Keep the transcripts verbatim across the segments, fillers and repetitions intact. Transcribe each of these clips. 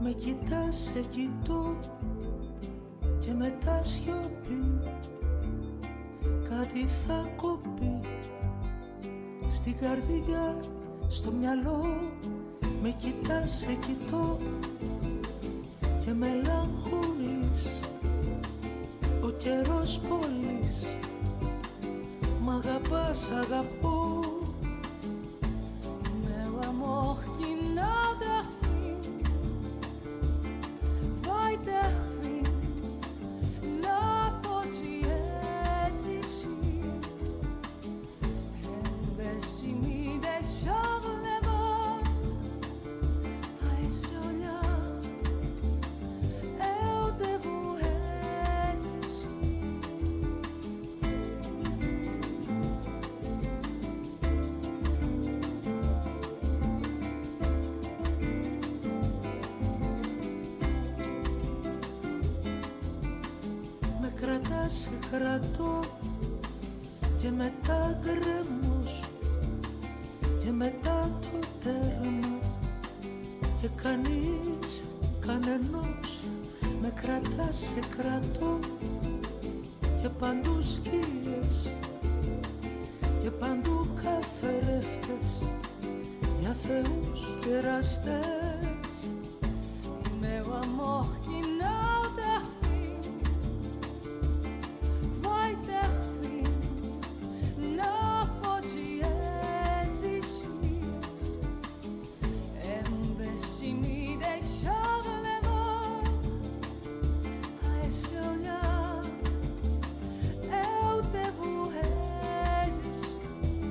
Με κοιτάς, σε κοιτώ και μετά σιωπή. Κάτι θα κοπεί στην καρδιά, στο μυαλό. Με κοιτάς, σε κοιτώ και μελαγχολείς. Ο καιρός πολύς, μ' αγαπάς, αγαπώ. Mais l'amour qui n'a de fin, vai ter fim, να πode existir. En vez de me deixar levar a esse olhar, eu devo resistir. Με κρατάς, σε κρατώ και μετά γκρεμός και μετά το τέρμα και κανείς, κανενός. Με κρατάς, σε κρατώ και παντού σκιές και παντού καθρέφτες για θεούς και εραστές. Meu amor que não ter fim, vai ter fim, não pode existir. Em vez de me deixar levar a esse olhar, eu devo resistir.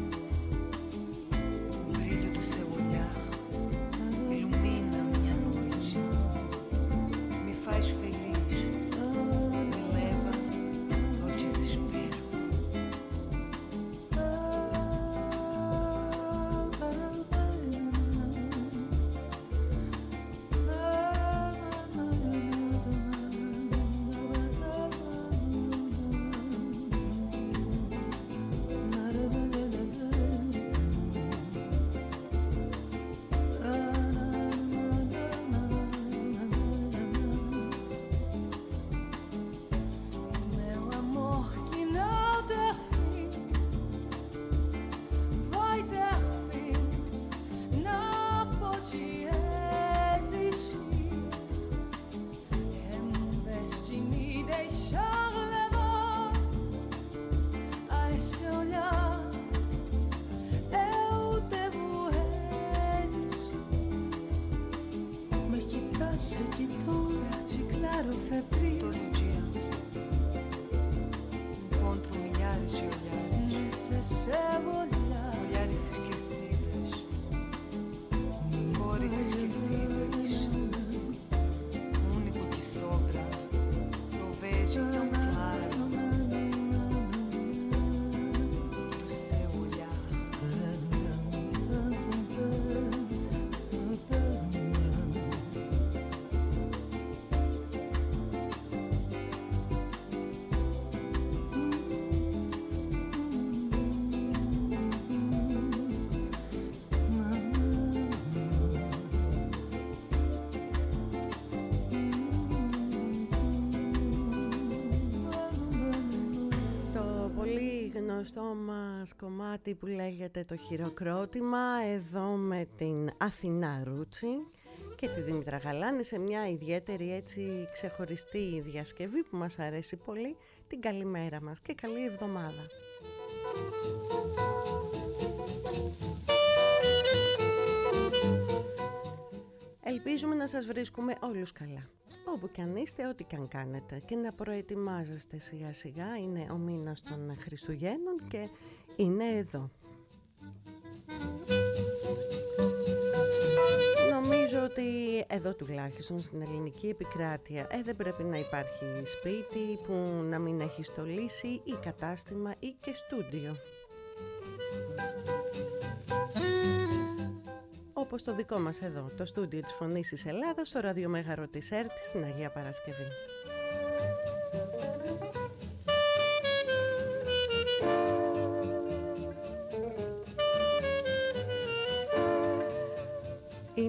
O brilho do seu olhar ilumina minha noite, me faz feliz, me leva ao desespero. Meu amor que não ter fim, vai ter fim, não pode existir. Em vez de me deixar levar a esse olhar, eu devo resistir. Με κοιτάς, σε κοιτώ Verde claro, febril, Todo dia encontro milhares de olhares, nesse seu olhar. olhares esquecidas, cores esquecidas. O único que sobra, eu vejo tão claro do seu olhar. Το πολύ γνωστό μας κομμάτι που λέγεται το χειροκρότημα, εδώ με την Αθηνά Ρούτσι και τη Δήμητρα Γαλάνη σε μια ιδιαίτερη έτσι ξεχωριστή διασκευή που μας αρέσει πολύ. Την καλημέρα μας και καλή εβδομάδα. Ελπίζουμε να σας βρίσκουμε όλους καλά. Όπου κι αν είστε, ό,τι κι αν κάνετε, και να προετοιμάζεστε σιγά σιγά. Είναι ο μήνας των Χριστουγέννων και είναι εδώ. Νομίζω ότι εδώ τουλάχιστον στην ελληνική επικράτεια ε, δεν πρέπει να υπάρχει σπίτι που να μην έχει στολίσει ή κατάστημα ή και στούντιο. Όπως το δικό μας εδώ, το στούντιο της Φωνής της Ελλάδας, στο ραδιομέγαρο της ΕΡΤ στην Αγία Παρασκευή.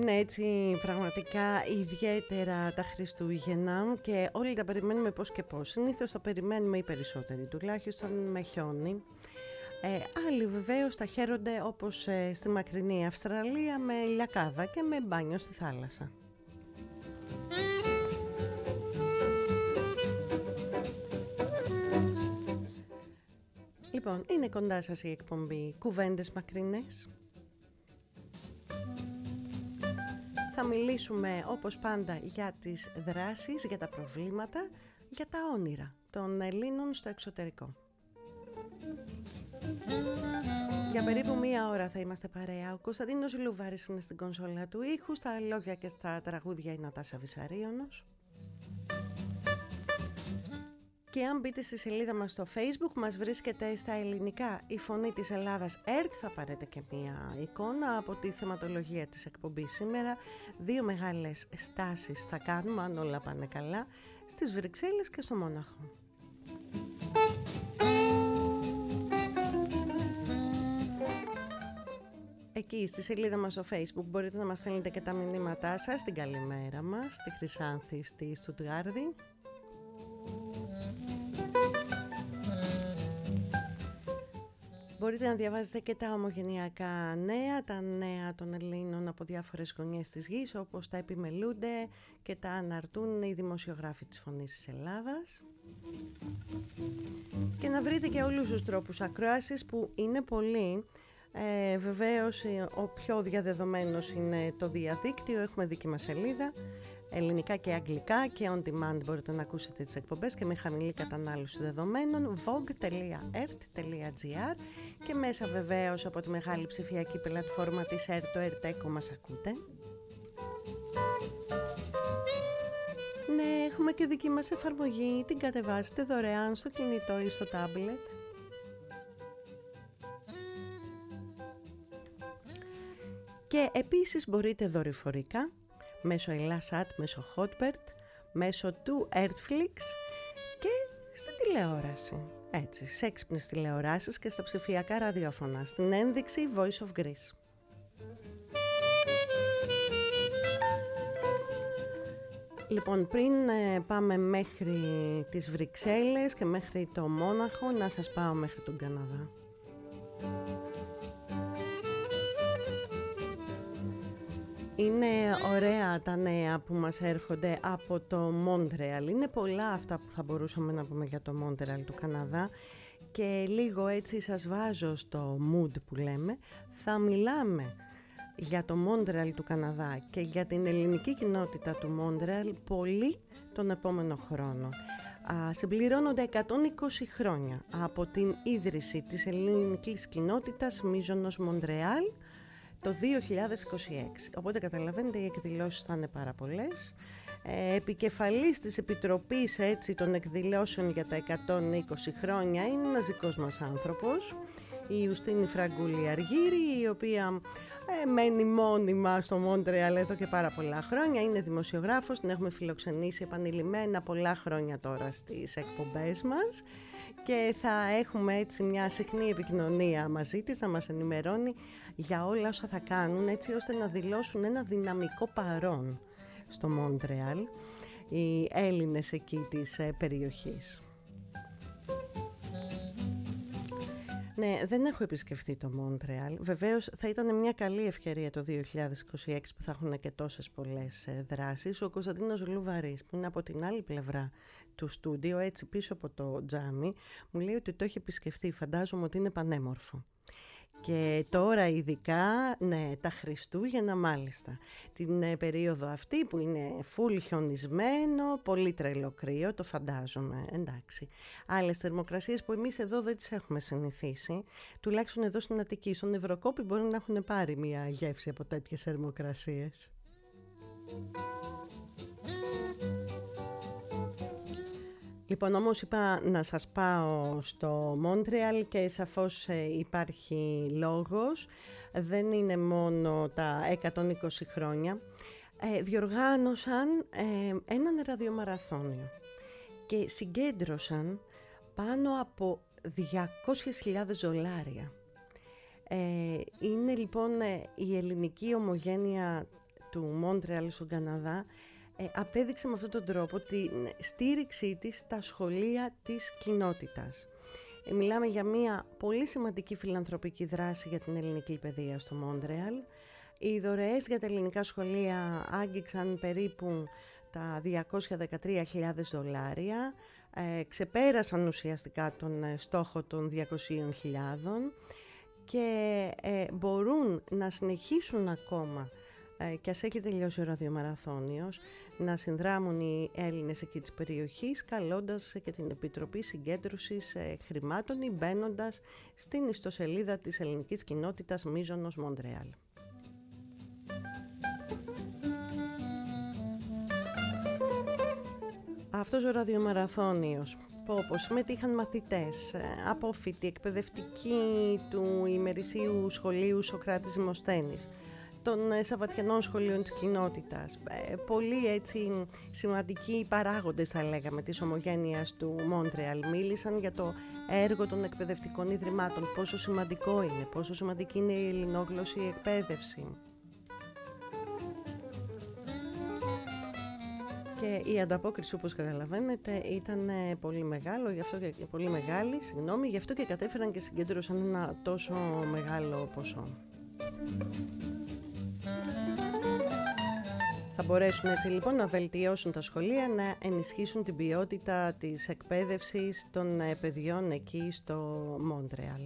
Είναι έτσι πραγματικά ιδιαίτερα τα Χριστούγεννα και όλοι τα περιμένουμε πώς και πώς. Συνήθως τα περιμένουμε οι περισσότεροι, τουλάχιστον με χιόνι. Ε, άλλοι βεβαίως τα χαίρονται όπως ε, στη μακρινή Αυστραλία με λιακάδα και με μπάνιο στη θάλασσα. Λοιπόν, είναι κοντά σας η εκπομπή Κουβέντες Μακρινές. Θα μιλήσουμε όπως πάντα για τις δράσεις, για τα προβλήματα, για τα όνειρα των Ελλήνων στο εξωτερικό. Για περίπου μία ώρα θα είμαστε παρέα. Ο Κωνσταντίνος Λουβάρης είναι στην κονσόλα του ήχου, στα λόγια και στα τραγούδια η Νατάσα Βυσαρίωνος. Και αν μπείτε στη σελίδα μας στο Facebook, μας βρίσκεται στα ελληνικά η Φωνή της Ελλάδας ΕΡΤ. Θα πάρετε και μία εικόνα από τη θεματολογία της εκπομπής σήμερα. Δύο μεγάλες στάσεις θα κάνουμε, αν όλα πάνε καλά, στις Βρυξέλλες και στο Μόναχο. Εκεί στη σελίδα μας στο Facebook μπορείτε να μας στέλνετε και τα μηνύματά σας, την καλημέρα μας, στη Χρυσάνθη, στη Στουτγάρδη. Μπορείτε να διαβάζετε και τα ομογενειακά νέα, τα νέα των Ελλήνων από διάφορες γωνιές της γης, όπως τα επιμελούνται και τα αναρτούν οι δημοσιογράφοι της Φωνής της Ελλάδας. Και να βρείτε και όλους τους τρόπους ακρόασης που είναι πολλοί. Ε, βεβαίως ο πιο διαδεδομένος είναι το διαδίκτυο, έχουμε δική μας σελίδα, ελληνικά και αγγλικά και on demand μπορείτε να ακούσετε τις εκπομπές και με χαμηλή κατανάλωση δεδομένων, vogue τελεία ert τελεία gr και μέσα βεβαίως από τη μεγάλη ψηφιακή πλατφόρμα της ΕΡΤ, το ΕΡΤ μας ακούτε. Ναι, έχουμε και δική μας εφαρμογή, την κατεβάζετε δωρεάν στο κινητό ή στο τάμπλετ. Και επίσης μπορείτε δορυφορικά, μέσω Ελλάσατ, μέσω Hotbird, μέσω του Earthflix και στην τηλεόραση. Έτσι, σε έξυπνες τηλεοράσεις και στα ψηφιακά ραδιόφωνα, στην ένδειξη Voice of Greece. Λοιπόν, πριν ε, πάμε μέχρι τις Βρυξέλλες και μέχρι το Μόναχο, να σας πάω μέχρι τον Καναδά. Είναι ωραία τα νέα που μας έρχονται από το Μόντρεαλ. Είναι πολλά αυτά που θα μπορούσαμε να πούμε για το Μόντρεαλ του Καναδά και λίγο έτσι σας βάζω στο mood που λέμε. Θα μιλάμε για το Μόντρεαλ του Καναδά και για την ελληνική κοινότητα του Μόντρεαλ πολύ τον επόμενο χρόνο. Α, συμπληρώνονται εκατόν είκοσι χρόνια από την ίδρυση της ελληνικής κοινότητας Μίζωνος Μοντρεάλ το δύο χιλιάδες είκοσι έξι, οπότε καταλαβαίνετε οι εκδηλώσεις θα είναι πάρα πολλές. Ε, επικεφαλής της Επιτροπής έτσι, των εκδηλώσεων για τα εκατόν είκοσι χρόνια είναι ένας δικός μας άνθρωπος, η Ιουστίνη Φραγκούλη Αργύρη, η οποία ε, μένει μόνιμα στο Μόντρεαλ εδώ και πάρα πολλά χρόνια, είναι δημοσιογράφος, την έχουμε φιλοξενήσει επανειλημμένα πολλά χρόνια τώρα στις εκπομπές μας και θα έχουμε έτσι μια συχνή επικοινωνία μαζί της, να μας ενημερώνει για όλα όσα θα κάνουν έτσι ώστε να δηλώσουν ένα δυναμικό παρόν στο Μόντρεαλ οι Έλληνες εκεί της ε, περιοχής. Ναι, δεν έχω επισκεφθεί το Μόντρεαλ. Βεβαίως θα ήταν μια καλή ευκαιρία το δύο χιλιάδες είκοσι έξι που θα έχουν και τόσες πολλές ε, δράσεις. Ο Κωνσταντίνος Λουβαρής που είναι από την άλλη πλευρά του στούντιο, έτσι πίσω από το τζάμι, μου λέει ότι το έχει επισκεφθεί. Φαντάζομαι ότι είναι πανέμορφο. Και τώρα ειδικά, ναι, τα Χριστούγεννα μάλιστα, την ε, περίοδο αυτή που είναι φουλ χιονισμένο, πολύ τρελό κρύο, το φαντάζομαι, εντάξει. Άλλες θερμοκρασίες που εμείς εδώ δεν τις έχουμε συνηθίσει, τουλάχιστον εδώ στην Αττική, στον Ευρωκόπη μπορεί να έχουν πάρει μια γεύση από τέτοιες θερμοκρασίες. Λοιπόν, όμως είπα να σας πάω στο Μόντρεαλ και σαφώς ε, υπάρχει λόγος. Δεν είναι μόνο τα εκατόν είκοσι χρόνια. Ε, διοργάνωσαν ε, έναν ραδιομαραθώνιο και συγκέντρωσαν πάνω από διακόσιες χιλιάδες δολάρια. Ε, είναι λοιπόν ε, η ελληνική ομογένεια του Μόντρεαλ στον Καναδά ε, απέδειξε με αυτόν τον τρόπο την στήριξή της στα σχολεία της κοινότητας. Ε, μιλάμε για μια πολύ σημαντική φιλανθρωπική δράση για την ελληνική παιδεία στο Μόντρεαλ. Οι δωρεές για τα ελληνικά σχολεία άγγιξαν περίπου τα διακόσιες δεκατρείς χιλιάδες δολάρια, ε, ξεπέρασαν ουσιαστικά τον ε, στόχο των διακοσίων χιλιάδων και ε, μπορούν να συνεχίσουν ακόμα ε, και ας έχει τελειώσει ο ραδιομαραθώνιος να συνδράμουν οι Έλληνες εκεί της περιοχής, καλώντας και την Επιτροπή Συγκέντρωσης ε, Χρημάτων ή μπαίνοντας στην ιστοσελίδα της ελληνικής κοινότητας Μίζωνος Μοντρεάλ. Αυτός ο ραδιομαραθώνιος, όπως συμμετείχαν μαθητές, απόφοιτοι, εκπαιδευτικοί του ημερησίου σχολείου Σωκράτης Δημοσθένης, των Σαββατιανών σχολείων της κοινότητας, πολλοί έτσι σημαντικοί παράγοντες θα λέγαμε της ομογένειας του Μόντρεαλ μίλησαν για το έργο των εκπαιδευτικών ιδρυμάτων, πόσο σημαντικό είναι, πόσο σημαντική είναι η ελληνόγλωση εκπαίδευση. Και η ανταπόκριση, όπως καταλαβαίνετε, ήταν πολύ μεγάλο, γι' αυτό και, πολύ μεγάλη, συγγνώμη, γι' αυτό και κατέφεραν και συγκέντρωσαν ένα τόσο μεγάλο ποσό. Θα μπορέσουν έτσι λοιπόν να βελτιώσουν τα σχολεία, να ενισχύσουν την ποιότητα της εκπαίδευσης των παιδιών εκεί στο Μόντρεαλ.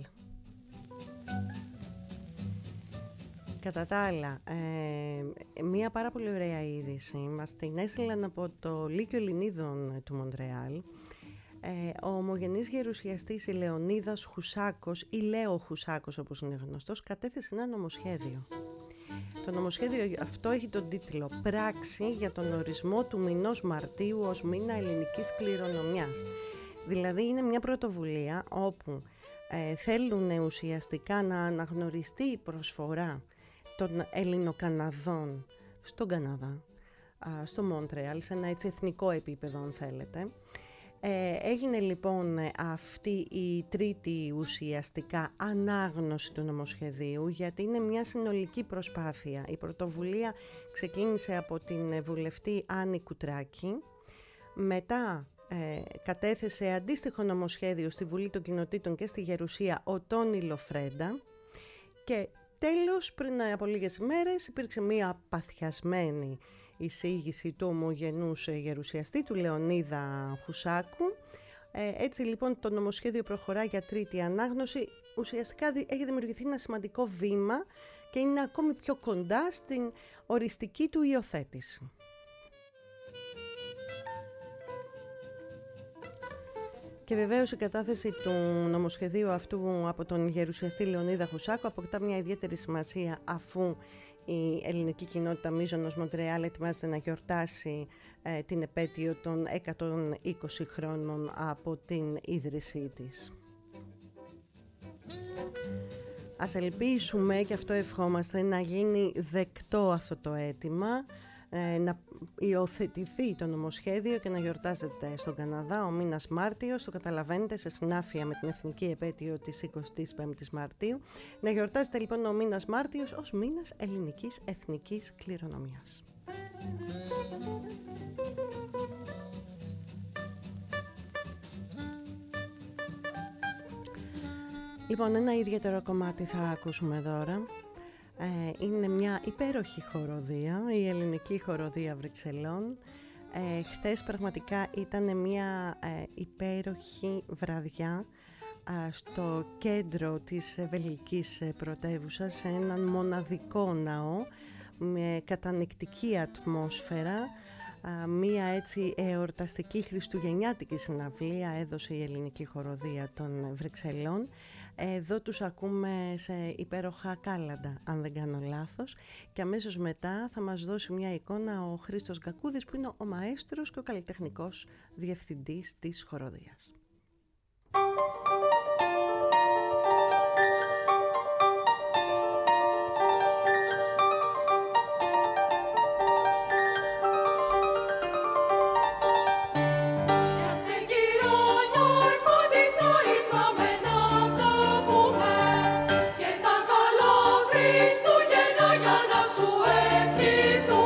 Κατά τα άλλα, ε, μία πάρα πολύ ωραία είδηση μας την έστειλαν από το Λύκειο Ελληνίδων του Μοντρεάλ. Ε, ο ομογενής γερουσιαστής Λεωνίδας Χουσάκος ή Λέο Χουσάκος όπως είναι γνωστός κατέθεσε ένα νομοσχέδιο. Το νομοσχέδιο αυτό έχει τον τίτλο «Πράξη για τον ορισμό του μηνός Μαρτίου ως μήνα ελληνικής κληρονομιάς». Δηλαδή είναι μια πρωτοβουλία όπου ε, θέλουν ουσιαστικά να αναγνωριστεί η προσφορά των Ελληνοκαναδών στον Καναδά, στο Μόντρεαλ, σε ένα έτσι εθνικό επίπεδο αν θέλετε. Ε, έγινε λοιπόν αυτή η τρίτη ουσιαστικά ανάγνωση του νομοσχεδίου, γιατί είναι μια συνολική προσπάθεια. Η πρωτοβουλία ξεκίνησε από την βουλευτή Άννη Κουτράκη, μετά ε, κατέθεσε αντίστοιχο νομοσχέδιο στη Βουλή των Κοινοτήτων και στη Γερουσία ο Τόνι Λοφρέντα και τέλος, πριν από λίγες ημέρες, υπήρξε μία παθιασμένη εισήγηση του ομογενούς γερουσιαστή, του Λεωνίδα Χουσάκου. Ε, έτσι λοιπόν το νομοσχέδιο προχωρά για τρίτη ανάγνωση. Ουσιαστικά έχει δημιουργηθεί ένα σημαντικό βήμα και είναι ακόμη πιο κοντά στην οριστική του υιοθέτηση. Και βεβαίως η κατάθεση του νομοσχεδίου αυτού από τον γερουσιαστή Λεωνίδα Χουσάκου αποκτά μια ιδιαίτερη σημασία αφού η ελληνική κοινότητα Μίζωνος Μοντρεάλ ετοιμάζεται να γιορτάσει ε, την επέτειο των εκατόν είκοσι χρόνων από την ίδρυσή της. Ας ελπίσουμε, και αυτό ευχόμαστε, να γίνει δεκτό αυτό το αίτημα, να υιοθετηθεί το νομοσχέδιο και να γιορτάζεται στον Καναδά ο μήνας Μάρτιος, το καταλαβαίνετε, σε συνάφεια με την εθνική επέτειο της εικοστής πέμπτης Μαρτίου, να γιορτάζεται λοιπόν ο μήνας Μάρτιος ως μήνας ελληνικής εθνικής κληρονομιάς. Λοιπόν, ένα ιδιαίτερο κομμάτι θα ακούσουμε τώρα. Ε, είναι μια υπέροχη χοροδία, η ελληνική χοροδία Βρυξελών. Ε, χθες πραγματικά ήταν μια ε, υπέροχη βραδιά ε, στο κέντρο της βελγικής πρωτεύουσας, σε έναν μοναδικό ναό με κατανυκτική ατμόσφαιρα. Μία έτσι εορταστική χριστουγεννιάτικη συναυλία έδωσε η ελληνική χοροδία των Βρυξελών. Εδώ τους ακούμε σε υπέροχα κάλαντα, αν δεν κάνω λάθος, και αμέσως μετά θα μας δώσει μια εικόνα ο Χρήστος Γκακούδης, που είναι ο μαέστρος και ο καλλιτεχνικός διευθυντής της χοροδίας. Χριστούγεννα για να σου ευχηθούμε.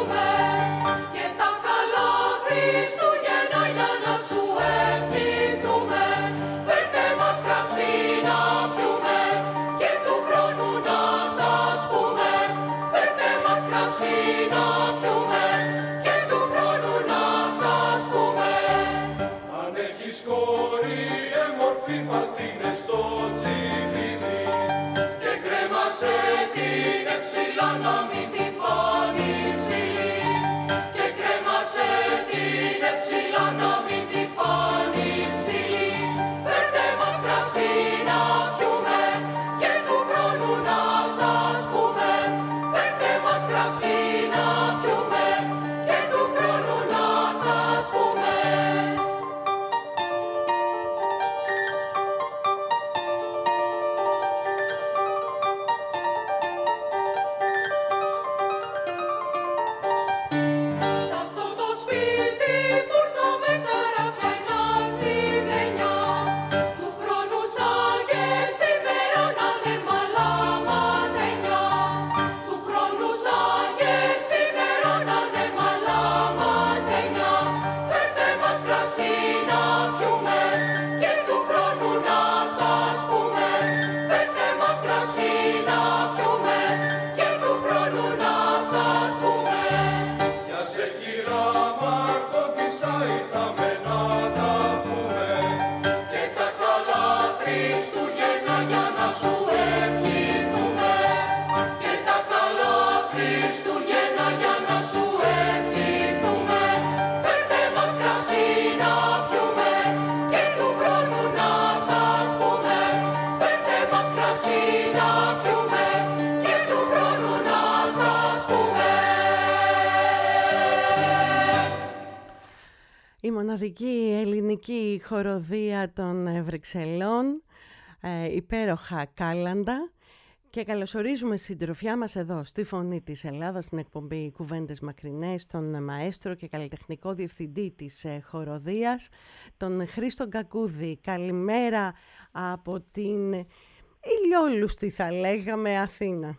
μοναδική ελληνική χοροδία των Βρυξελών, ε, υπέροχα Κάλαντα, και καλωσορίζουμε συντροφιά μας εδώ στη Φωνή της Ελλάδας, στην εκπομπή Κουβέντες Μακρινές, τον μαέστρο και καλλιτεχνικό διευθυντή της ε, χοροδίας, τον Χρήστο Γκακούδη. Καλημέρα από την ηλιόλουστη, θα λέγαμε, Αθήνα.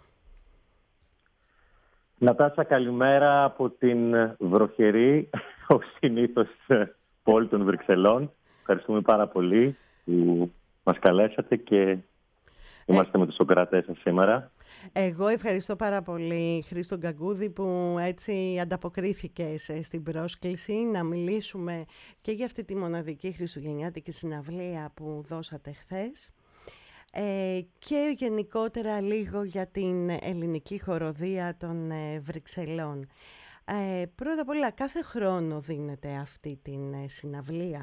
Νατάσα, καλημέρα από την βροχερή, ως συνήθως, πόλη των Βρυξελών. Ευχαριστούμε πάρα πολύ που μας καλέσατε και είμαστε ε... με τους Σοκρατές σας σήμερα. Εγώ ευχαριστώ πάρα πολύ, Χρήστο Γκακούδη, που έτσι ανταποκρίθηκες στην πρόσκληση να μιλήσουμε και για αυτή τη μοναδική χριστουγεννιάτικη συναυλία που δώσατε χθες. Ε, και γενικότερα λίγο για την ελληνική χοροδία των ε, Βρυξελών. Ε, πρώτα απ' όλα, κάθε χρόνο δίνεται αυτή την ε, συναυλία?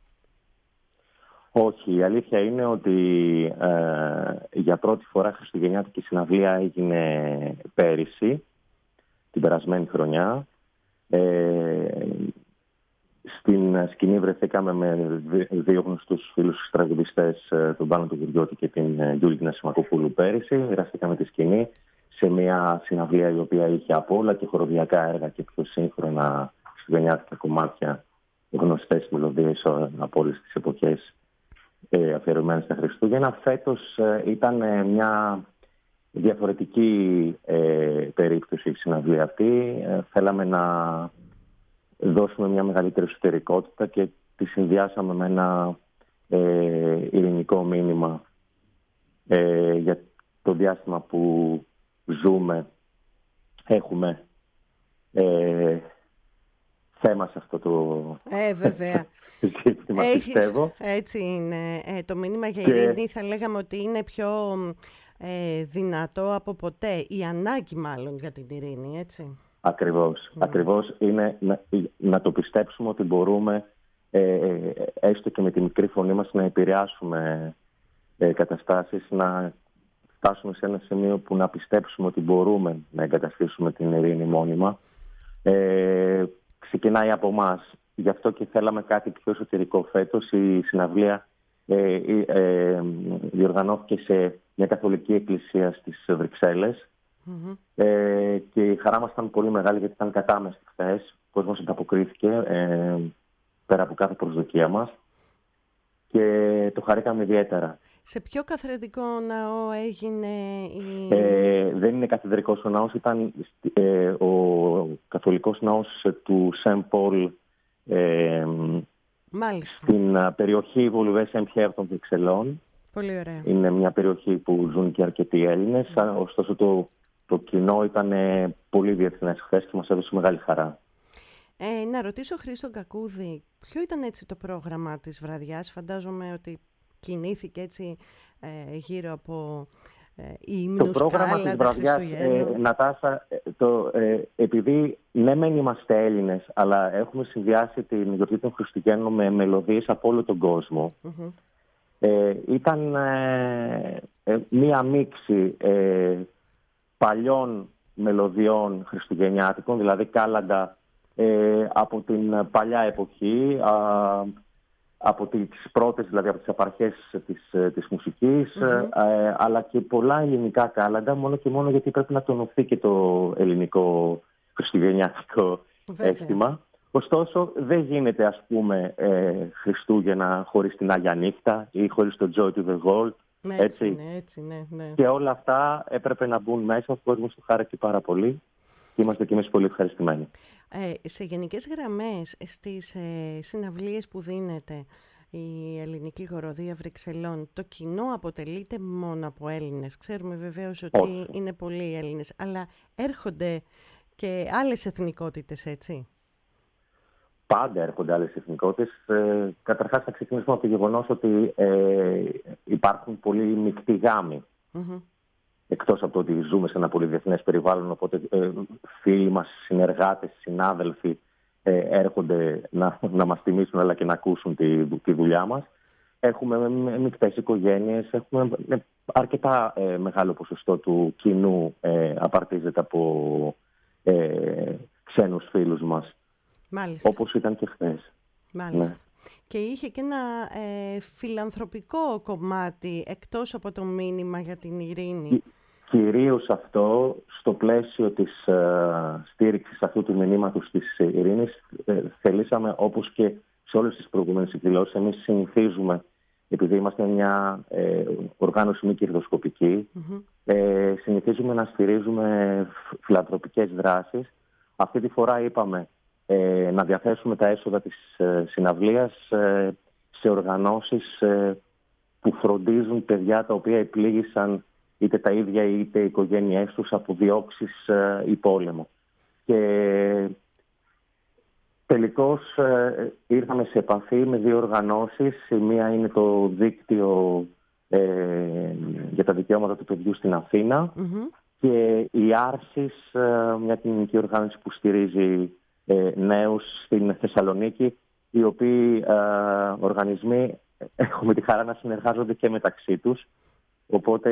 Όχι, η αλήθεια είναι ότι ε, για πρώτη φορά χριστουγεννιάτικη συναυλία έγινε πέρυσι, την περασμένη χρονιά. Ε, Στην σκηνή βρεθήκαμε με δύο γνωστούς φίλους τραγουδιστές, τον Πάνο του Γουριώτη και την Γιούλη την Ασημακοπούλου πέρυσι. Μοιραστήκαμε τη σκηνή σε μια συναυλία η οποία είχε από όλα και χοροδιακά έργα και πιο σύγχρονα χριστουγεννιάτικα κομμάτια, γνωστές μελωδίες από όλες τις εποχές αφιερωμένες στα Χριστούγεννα. Φέτος ήταν μια διαφορετική περίπτωση η συναυλία αυτή. Θέλαμε να δώσουμε μια μεγαλύτερη εσωτερικότητα και τη συνδυάσαμε με ένα ε, ειρηνικό μήνυμα ε, για το διάστημα που ζούμε. Έχουμε ε, θέμα σε αυτό το ε, βέβαια. ζήτημα, πιστεύω. Έτσι είναι. Ε, το μήνυμα για ειρήνη και... θα λέγαμε ότι είναι πιο ε, δυνατό από ποτέ. Η ανάγκη μάλλον για την ειρήνη, έτσι. Ακριβώς. Mm. Ακριβώς είναι να, να το πιστέψουμε ότι μπορούμε ε, έστω και με τη μικρή φωνή μας να επηρεάσουμε ε, καταστάσεις, να φτάσουμε σε ένα σημείο που να πιστέψουμε ότι μπορούμε να εγκαταστήσουμε την ειρήνη μόνιμα. Ε, ξεκινάει από εμάς. Γι' αυτό και θέλαμε κάτι πιο εσωτερικό φέτος. Η συναυλία ε, ε, ε, διοργανώθηκε σε μια καθολική εκκλησία στις Βρυξέλλες. Mm-hmm. Ε, και η χαρά μας ήταν πολύ μεγάλη γιατί ήταν κατάμεστη χθες. Ο κόσμος ανταποκρίθηκε ε, πέρα από κάθε προσδοκία μας και το χαρήκαμε ιδιαίτερα. Σε ποιο καθεδρικό ναό έγινε η... Ε, δεν είναι καθεδρικός ο ναός, ήταν ε, ο καθολικός ναός του Σεν Πολ ε, στην περιοχή Βολουβέ Σεν Πιέρ των Βρυξελών. Πολύ ωραία. Είναι μια περιοχή που ζουν και αρκετοί Έλληνες, mm. ωστόσο το Το κοινό ήταν πολύ διεθνές χθες και μας έδωσε μεγάλη χαρά. Ε, να ρωτήσω, Χρήστο Γκακούδη, ποιο ήταν έτσι το πρόγραμμα της βραδιάς? Φαντάζομαι ότι κινήθηκε έτσι ε, γύρω από ε, ύμνους, το πρόγραμμα κάλαντα, της βραδιάς, ε, Νατάσα, το, ε, επειδή ναι μεν είμαστε Έλληνες, αλλά έχουμε συνδυάσει την γιορτή των Χριστουγέννων με μελωδίες από όλο τον κόσμο. Mm-hmm. Ε, ήταν ε, ε, μία μίξη ε, παλιών μελωδιών χριστουγεννιάτικων, δηλαδή κάλαντα ε, από την παλιά εποχή, α, από τις πρώτες, δηλαδή από τις απαρχές της, της μουσικής, mm-hmm. ε, αλλά και πολλά ελληνικά κάλαντα, μόνο και μόνο γιατί πρέπει να τονωθεί και το ελληνικό χριστουγεννιάτικο αίσθημα. Ωστόσο, δεν γίνεται, ας πούμε, ε, Χριστούγεννα χωρίς την Άγια Νύχτα ή χωρίς το Joy to the World. Ναι, έτσι, έτσι. Ναι, έτσι, ναι, ναι. Και όλα αυτά έπρεπε να μπουν μέσα. Ο κόσμος το χάρηκε πάρα πολύ και είμαστε και εμείς πολύ ευχαριστημένοι. Ε, σε γενικές γραμμές, στις ε, συναυλίες που δίνεται η ελληνική χοροδία Βρυξελών, το κοινό αποτελείται μόνο από Έλληνες? Ξέρουμε βεβαίως ότι Όχι. είναι πολλοί Έλληνες, αλλά έρχονται και άλλες εθνικότητες, έτσι? Πάντα έρχονται άλλες εθνικότητες. Ε, καταρχάς, θα ξεκινήσουμε από το γεγονός ότι ε, υπάρχουν πολύ μεικτοί γάμοι. Mm-hmm. Εκτός από το ότι ζούμε σε ένα πολύ διεθνές περιβάλλον, οπότε ε, φίλοι μας, συνεργάτες, συνάδελφοι ε, έρχονται να, να μας τιμήσουν αλλά και να ακούσουν τη, τη δουλειά μας. Έχουμε μεικτές οικογένειες, έχουμε αρκετά ε, μεγάλο ποσοστό του κοινού ε, απαρτίζεται από ε, ξένους φίλους μας. Μάλιστα. Όπως ήταν και χθες. Μάλιστα. Ναι. Και είχε και ένα ε, φιλανθρωπικό κομμάτι εκτός από το μήνυμα για την ειρήνη. Κυρίως αυτό, στο πλαίσιο της ε, στήριξης αυτού του μηνύματος της ειρήνης, ε, θελήσαμε, όπως και σε όλες τις προηγούμενες εκδηλώσεις, εμείς συνηθίζουμε, επειδή είμαστε μια ε, οργάνωση μη κερδοσκοπική, mm-hmm. ε, συνηθίζουμε να στηρίζουμε φιλανθρωπικές δράσεις. Αυτή τη φορά είπαμε ε, να διαθέσουμε τα έσοδα της ε, συναυλίας ε, σε οργανώσεις ε, που φροντίζουν παιδιά τα οποία επλήγησαν είτε τα ίδια είτε οι οικογένειές τους από διώξεις ε, ή πόλεμο. Και τελικώς ε, ήρθαμε σε επαφή με δύο οργανώσεις. Η μία είναι το δίκτυο ε, για τα δικαιώματα του παιδιού στην Αθήνα mm-hmm. και η Άρσης, ε, μια κοινωνική οργάνωση που στηρίζει ε, νέους στην Θεσσαλονίκη, οι οποίοι ε, οργανισμοί έχουμε τη χαρά να συνεργάζονται και μεταξύ τους. Οπότε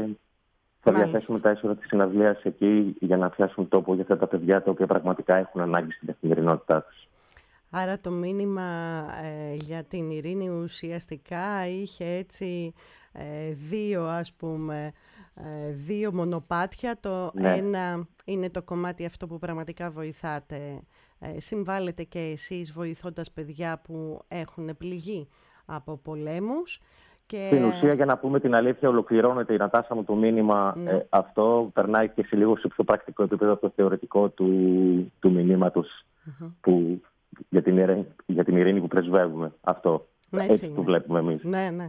θα Μάλιστα. διαθέσουμε τα έσοδα της συναυλίας εκεί για να πιάσουν τόπο για αυτά τα παιδιά τα οποία πραγματικά έχουν ανάγκη στην καθημερινότητά τους. Άρα το μήνυμα ε, για την ειρήνη ουσιαστικά είχε έτσι ε, δύο, ας πούμε, ε, δύο μονοπάτια. Το ναι. ένα είναι το κομμάτι αυτό που πραγματικά βοηθάτε. Ε, συμβάλλετε και εσείς βοηθώντας παιδιά που έχουν πληγεί από πολέμους. Και... Στην ουσία, για να πούμε την αλήθεια, ολοκληρώνεται η Νατάσα μου το μήνυμα. Ναι. Ε, αυτό περνάει και σε λίγο σε πιο πρακτικό επίπεδο από το θεωρητικό του, του μηνύματος mm-hmm. που, για, την ειρήνη, για την ειρήνη που πρεσβεύουμε. Αυτό. Ναι, έτσι το βλέπουμε εμείς. Ναι, ναι.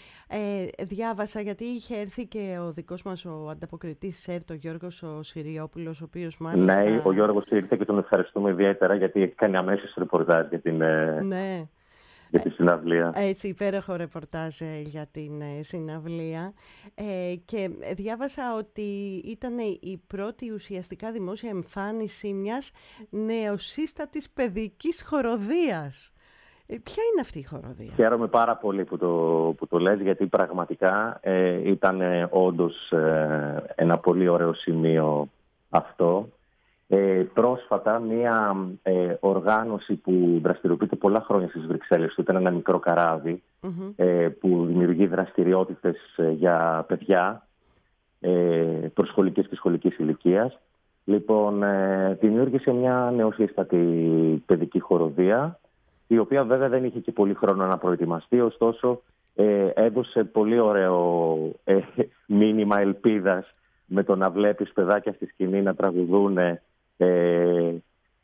Ε, διάβασα, γιατί είχε έρθει και ο δικός μας ο ανταποκριτής ΣΕΡΤ, ο Γιώργος ο Συριόπουλος, ο οποίος μάλιστα... Ναι, ο Γιώργος ήρθε και τον ευχαριστούμε ιδιαίτερα γιατί έκανε αμέσως ρεπορτάζ για την... Ναι. Για τη συναυλία. Έτσι, υπέροχο ρεπορτάζ για την ε, συναυλία. Ε, και διάβασα ότι ήταν η πρώτη ουσιαστικά δημόσια εμφάνιση μιας νεοσύστατης παιδικής χοροδίας. Ε, ποια είναι αυτή η χοροδία? Χαίρομαι πάρα πολύ που το, που το λες, γιατί πραγματικά ε, ήταν ε, όντως ε, ένα πολύ ωραίο σημείο αυτό. Ε, πρόσφατα μία ε, οργάνωση που δραστηριοποιείται πολλά χρόνια στις Βρυξέλλες, ήταν ένα μικρό καράβι mm-hmm. ε, που δημιουργεί δραστηριότητες ε, για παιδιά ε, προσχολικής και σχολικής ηλικίας. Λοιπόν, ε, δημιούργησε μια νεοσύστατη παιδική χοροδία, η οποία βέβαια δεν είχε και πολύ χρόνο να προετοιμαστεί, ωστόσο ε, έδωσε πολύ ωραίο ε, μήνυμα ελπίδας με το να βλέπεις παιδάκια στη σκηνή να τραγουδούν. Ε,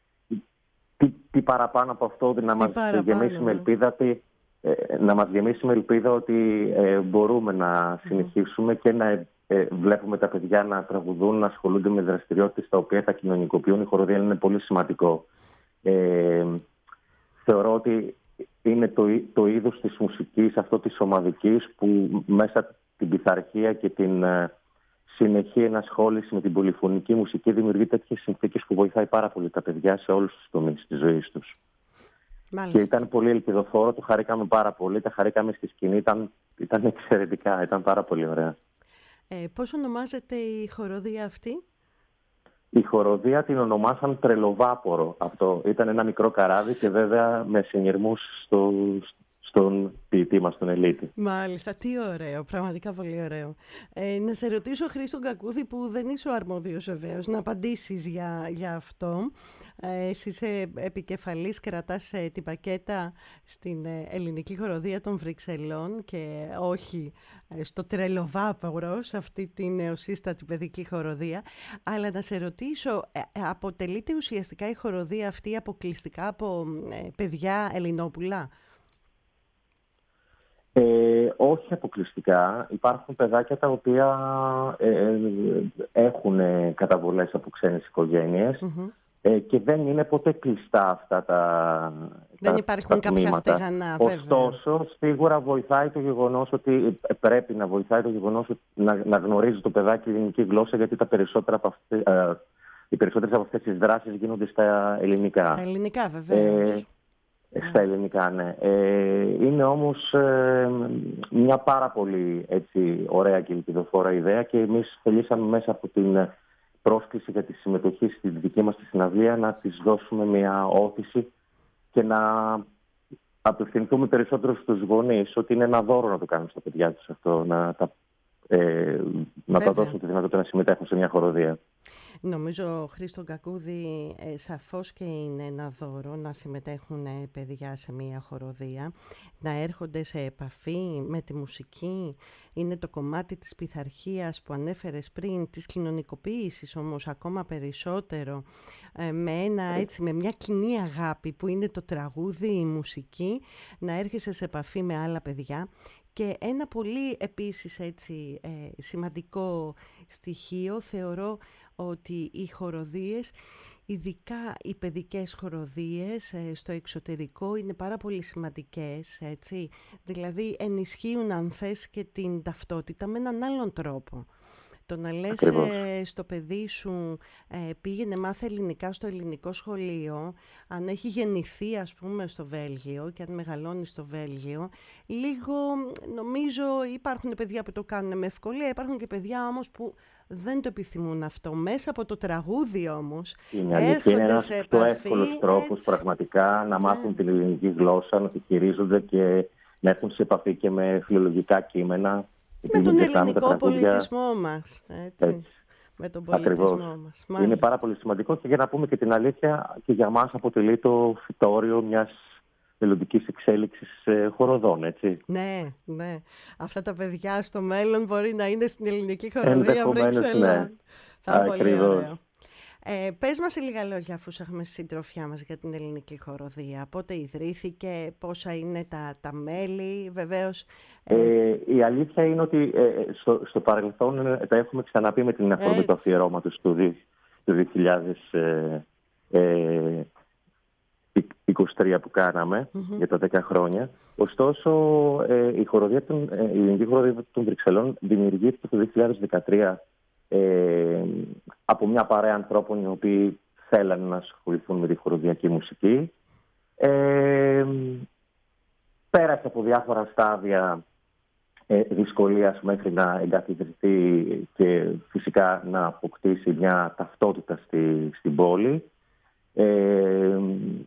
τι, τι παραπάνω από αυτό, να μας γεμίσει με ελπίδα, τι, ε, να μας γεμίσει με ελπίδα ότι ε, μπορούμε να συνεχίσουμε mm. και να ε, βλέπουμε τα παιδιά να τραγουδούν, να ασχολούνται με δραστηριότητες τα οποία τα κοινωνικοποιούν. Η χοροδία είναι πολύ σημαντικό. Ε, θεωρώ ότι είναι το, το είδος της μουσικής, αυτό της ομαδικής, που μέσα την πειθαρχία και την συνεχή ενασχόληση με την πολυφωνική μουσική δημιουργεί τέτοιες συνθήκες που βοηθάει πάρα πολύ τα παιδιά σε όλους τους τομείς της ζωής τους. Μάλιστα. Και ήταν πολύ ελπιδοφόρο, το χαρήκαμε πάρα πολύ, τα χαρήκαμε στη σκηνή, ήταν, ήταν εξαιρετικά, ήταν πάρα πολύ ωραία. Ε, πώς ονομάζεται η χοροδία αυτή? Η χοροδία την ονομάσαν Τρελοβάπορο. Αυτό ήταν ένα μικρό καράβι και βέβαια με συνειρμούς στο, στον ποιητή μας, τον Ελίτη. Μάλιστα, τι ωραίο, πραγματικά πολύ ωραίο. Ε, να σε ρωτήσω, Χρήστο Κακούδη, που δεν είσαι ο αρμόδιος βεβαίως, να απαντήσεις για, για αυτό. Ε, εσύ είσαι επικεφαλής, κρατάς ε, την πακέτα στην ε, ελληνική χοροδία των Βρυξελών και όχι ε, στο Τρελοβάπορο, σε αυτή την νεοσύστατη παιδική χοροδία. Αλλά να σε ρωτήσω, ε, αποτελείται ουσιαστικά η χοροδία αυτή αποκλειστικά από ε, παιδιά Ελληνόπουλα? Ε, όχι αποκλειστικά. Υπάρχουν παιδάκια τα οποία ε, ε, έχουν καταβολές από ξένες οικογένειες mm-hmm. ε, και δεν είναι ποτέ κλειστά αυτά τα Δεν τα, υπάρχουν τα κάποια στεγανά, βέβαια. Ωστόσο, σίγουρα βοηθάει το γεγονός ότι πρέπει να βοηθάει το γεγονός ότι να, να γνωρίζει το παιδάκι ελληνική γλώσσα, γιατί τα περισσότερα από αυτές, ε, οι περισσότερες από αυτές τις δράσεις γίνονται στα ελληνικά. Στα ελληνικά, βεβαίως. Ε, Στα ελληνικά, ναι. Ε, είναι όμως ε, μια πάρα πολύ έτσι, ωραία και ελπιδοφόρα ιδέα, και εμείς θελήσαμε μέσα από την πρόσκληση για τη συμμετοχή στη δική μας τη συναυλία να της δώσουμε μια όθηση και να απευθυνθούμε περισσότερο στους γονείς, ότι είναι ένα δώρο να το κάνουν στα παιδιά τους αυτό, να τα, ε, να τα δώσουν τη δυνατότητα να συμμετέχουν σε μια χοροδία. Νομίζω, Χρήστο Κακούδη, ε, σαφώς και είναι ένα δώρο να συμμετέχουν ε, παιδιά σε μια χοροδία, να έρχονται σε επαφή με τη μουσική. Είναι το κομμάτι της πειθαρχίας που ανέφερες πριν, της κοινωνικοποίησης όμως ακόμα περισσότερο, ε, με, ένα, έτσι, με μια κοινή αγάπη που είναι το τραγούδι, η μουσική, να έρχεσαι σε επαφή με άλλα παιδιά. Και ένα πολύ επίσης έτσι ε, σημαντικό στοιχείο θεωρώ ότι οι χοροδίες, ειδικά οι παιδικές χοροδίες ε, στο εξωτερικό, είναι πάρα πολύ σημαντικές, έτσι. Δηλαδή ενισχύουν, αν θες, και την ταυτότητα με έναν άλλον τρόπο. Το να λες ε, στο παιδί σου ε, πήγαινε μάθε ελληνικά στο ελληνικό σχολείο, αν έχει γεννηθεί ας πούμε στο Βέλγιο και αν μεγαλώνει στο Βέλγιο, λίγο νομίζω υπάρχουν παιδιά που το κάνουν με ευκολία, υπάρχουν και παιδιά όμως που δεν το επιθυμούν αυτό. Μέσα από το τραγούδι όμως έρχονται σε επαφή. Είναι ένας πιο εύκολος τρόπος πραγματικά να μάθουν yeah. την ελληνική γλώσσα, να τη χειρίζονται και να έρθουν σε επαφή και με φιλολογικά κείμενα. Με τον ελληνικό πολιτισμό μας, έτσι. έτσι. Με τον πολιτισμό Ακριβώς. μας. Μάλιστα. Είναι πάρα πολύ σημαντικό και για να πούμε και την αλήθεια, και για μας αποτελεί το φυτόριο μιας μελλοντικής εξέλιξης ε, χοροδών, έτσι. Ναι, ναι. Αυτά τα παιδιά στο μέλλον μπορεί να είναι στην ελληνική χοροδία Βρυξελών. Ναι. Θα είναι πολύ ωραίο. Ε, πες μας λίγα λόγια, αφού έχουμε συντροφιά μας, για την ελληνική χοροδία. Πότε ιδρύθηκε, πόσα είναι τα, τα μέλη, βεβαίως. Ε... Ε, η αλήθεια είναι ότι ε, στο, στο παρελθόν ε, τα έχουμε ξαναπεί με την αφορμή του αφιερώματος του, του δύο χιλιάδες είκοσι τρία που κάναμε mm-hmm. για τα δέκα χρόνια. Ωστόσο, ε, η, χοροδία των, ε, η ελληνική χοροδία των Βρυξελών δημιουργήθηκε το δύο χιλιάδες δεκατρία Ε, από μια παρέα ανθρώπων οι οποίοι θέλανε να ασχοληθούν με τη χοροδιακή μουσική. Ε, πέρασε από διάφορα στάδια ε, δυσκολίας μέχρι να εγκαθιδρυθεί και φυσικά να αποκτήσει μια ταυτότητα στη, στην πόλη. Ε,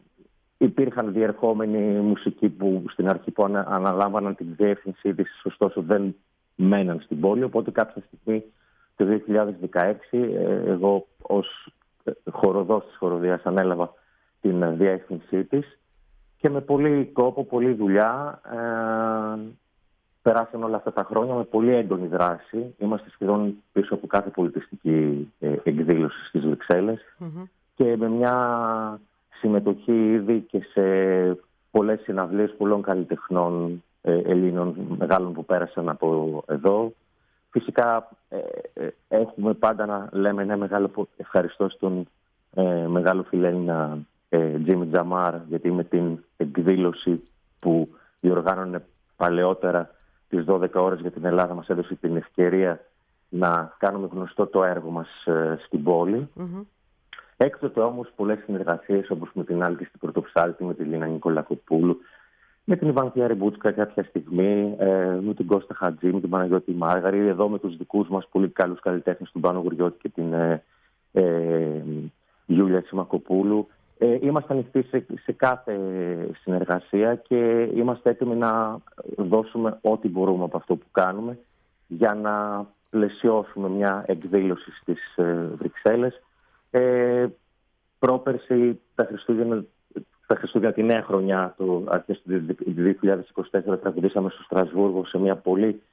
υπήρχαν διερχόμενοι μουσικοί που στην αρχή που ανα, αναλάμβαναν την διεύθυνσή της, ωστόσο δεν μέναν στην πόλη, οπότε κάποια στιγμή το δύο χιλιάδες δεκαέξι εγώ ως χοροδός της χοροδίας ανέλαβα την διεύθυνσή της και με πολύ κόπο, πολύ δουλειά ε, περάσαν όλα αυτά τα χρόνια με πολύ έντονη δράση. Είμαστε σχεδόν πίσω από κάθε πολιτιστική ε, εκδήλωση στις Βρυξέλλες mm-hmm. και με μια συμμετοχή ήδη και σε πολλές συναυλίες πολλών καλλιτεχνών ε, Ελλήνων μεγάλων που πέρασαν από εδώ. Φυσικά ε, ε, έχουμε πάντα να λέμε ένα μεγάλο ευχαριστώ στον ε, μεγάλο φιλέλληνα ε, Τζίμι Τζαμάρ, γιατί με την εκδήλωση που διοργάνωνε παλαιότερα τις δώδεκα ώρες για την Ελλάδα μας έδωσε την ευκαιρία να κάνουμε γνωστό το έργο μας ε, στην πόλη. Mm-hmm. Έκτοτε όμως πολλές συνεργασίες, όπως με την Άλκη Πρωτοψάλτη, με τη Λίνα Νικολακοπούλου, με την Ιβανθία Ρεμπούτσκα κάποια στιγμή, ε, με τον Κώστα Χατζή, με την Παναγιώτη Μάργαρη, εδώ με τους δικούς μας πολύ καλούς καλλιτέχνες, τον Πάνο Γουριώτη και την ε, ε, Γιούλια Τσιμακοπούλου. Ε, είμαστε ανοιχτοί σε, σε κάθε συνεργασία και είμαστε έτοιμοι να δώσουμε ό,τι μπορούμε από αυτό που κάνουμε για να πλαισιώσουμε μια εκδήλωση στις ε, Βρυξέλλες. Ε, πρόπερση τα Χριστούγεννα, τα Χριστούγεννα τη νέα χρονιά, το αρχές του δύο χιλιάδες είκοσι τέσσερα, τραγουδήσαμε στο Στρασβούργο σε μια πολύ